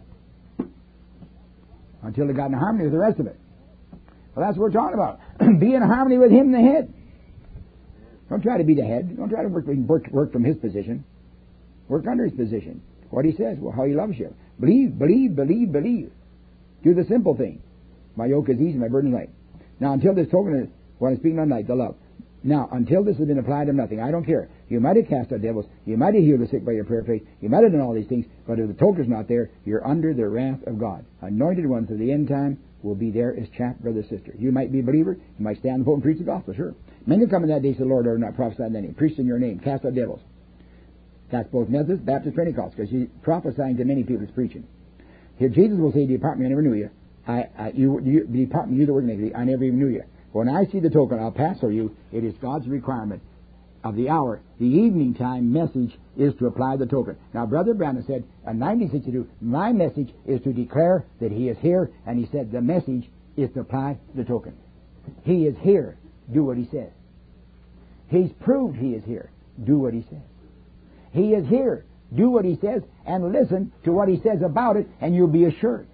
Until it got in harmony with the rest of it. Well, that's what we're talking about. Be in harmony with Him, the head. Don't try to be the head. Don't try to work, work, work from His position. Work under His position. What He says, well, how He loves you. Believe, believe, believe, believe. Do the simple thing. My yoke is easy, my burden is light. Now, until this token is, what I'm speaking on tonight, the love. Now, until this has been applied to nothing, I don't care. You might have cast out devils. You might have healed the sick by your prayer of faith. You might have done all these things. But if the token's not there, you're under the wrath of God. Anointed ones of the end time will be there as chaff, brother, sister. You might be a believer. You might stand in the pulpit and preach the gospel, sure. Many come in that day to the Lord or not prophesy in that name. Preach in your name. Cast out devils. That's both Methodist, Baptist, Pentecost, because you're prophesying to many people is preaching. Here Jesus will say, depart me, I never knew you. I, I, you, you depart me, you that work iniquity, I never even knew you. When I see the token, I'll pass over you. It is God's requirement of the hour. The evening time message is to apply the token. Now, Brother Branham said, in nineteen sixty-two, my message is to declare that He is here, and he said the message is to apply the token. He is here. Do what He says. He's proved He is here. Do what He says. He is here. Do what He says, and listen to what He says about it, and you'll be assured.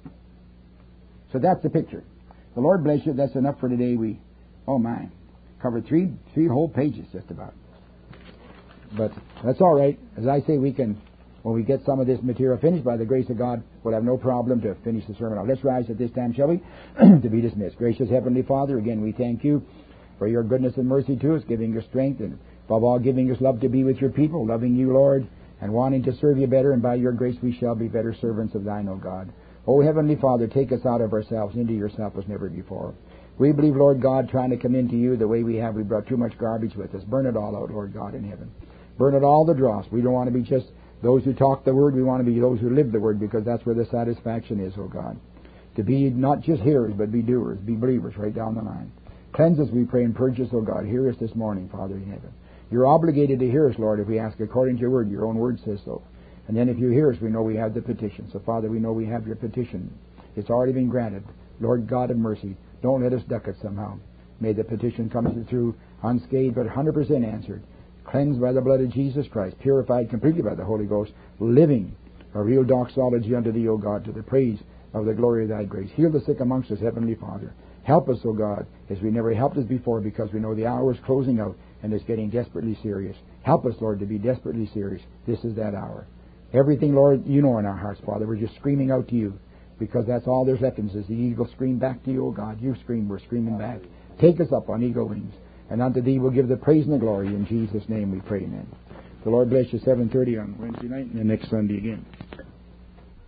So that's the picture. The Lord bless you. That's enough for today. We, oh my, covered three three whole pages just about. But that's all right. As I say, we can, when we get some of this material finished, by the grace of God, we'll have no problem to finish the sermon. Now, let's rise at this time, shall we? To be dismissed. Gracious Heavenly Father, again, we thank You for Your goodness and mercy to us, giving us strength, and above all, giving us love to be with Your people, loving You, Lord, and wanting to serve You better, and by Your grace we shall be better servants of Thine, O God. O Heavenly Father, take us out of ourselves into Yourself as never before. We believe, Lord God, trying to come into You the way we have, we brought too much garbage with us. Burn it all out, Lord God in heaven. Burn it all the dross. We don't want to be just those who talk the Word. We want to be those who live the Word, because that's where the satisfaction is, O God. To be not just hearers, but be doers, be believers right down the line. Cleanse us, we pray, and purge us, O God. Hear us this morning, Father in heaven. You're obligated to hear us, Lord, if we ask according to Your Word. Your own Word says so. And then if You hear us, we know we have the petition. So, Father, we know we have Your petition. It's already been granted. Lord God of mercy, don't let us duck it somehow. May the petition come through unscathed, but one hundred percent answered. Cleansed by the blood of Jesus Christ, purified completely by the Holy Ghost, living a real doxology unto Thee, O God, to the praise of the glory of Thy grace. Heal the sick amongst us, Heavenly Father. Help us, O God, as we never helped us before, because we know the hour is closing out and it's getting desperately serious. Help us, Lord, to be desperately serious. This is that hour. Everything, Lord, You know in our hearts, Father. We're just screaming out to You, because that's all there's left in us. As the eagle scream back to You, O God. You scream, we're screaming back. Take us up on eagle wings, and unto Thee we'll give the praise and the glory. In Jesus' name we pray, amen. The Lord bless you, seven thirty on Wednesday night, and the next Sunday again.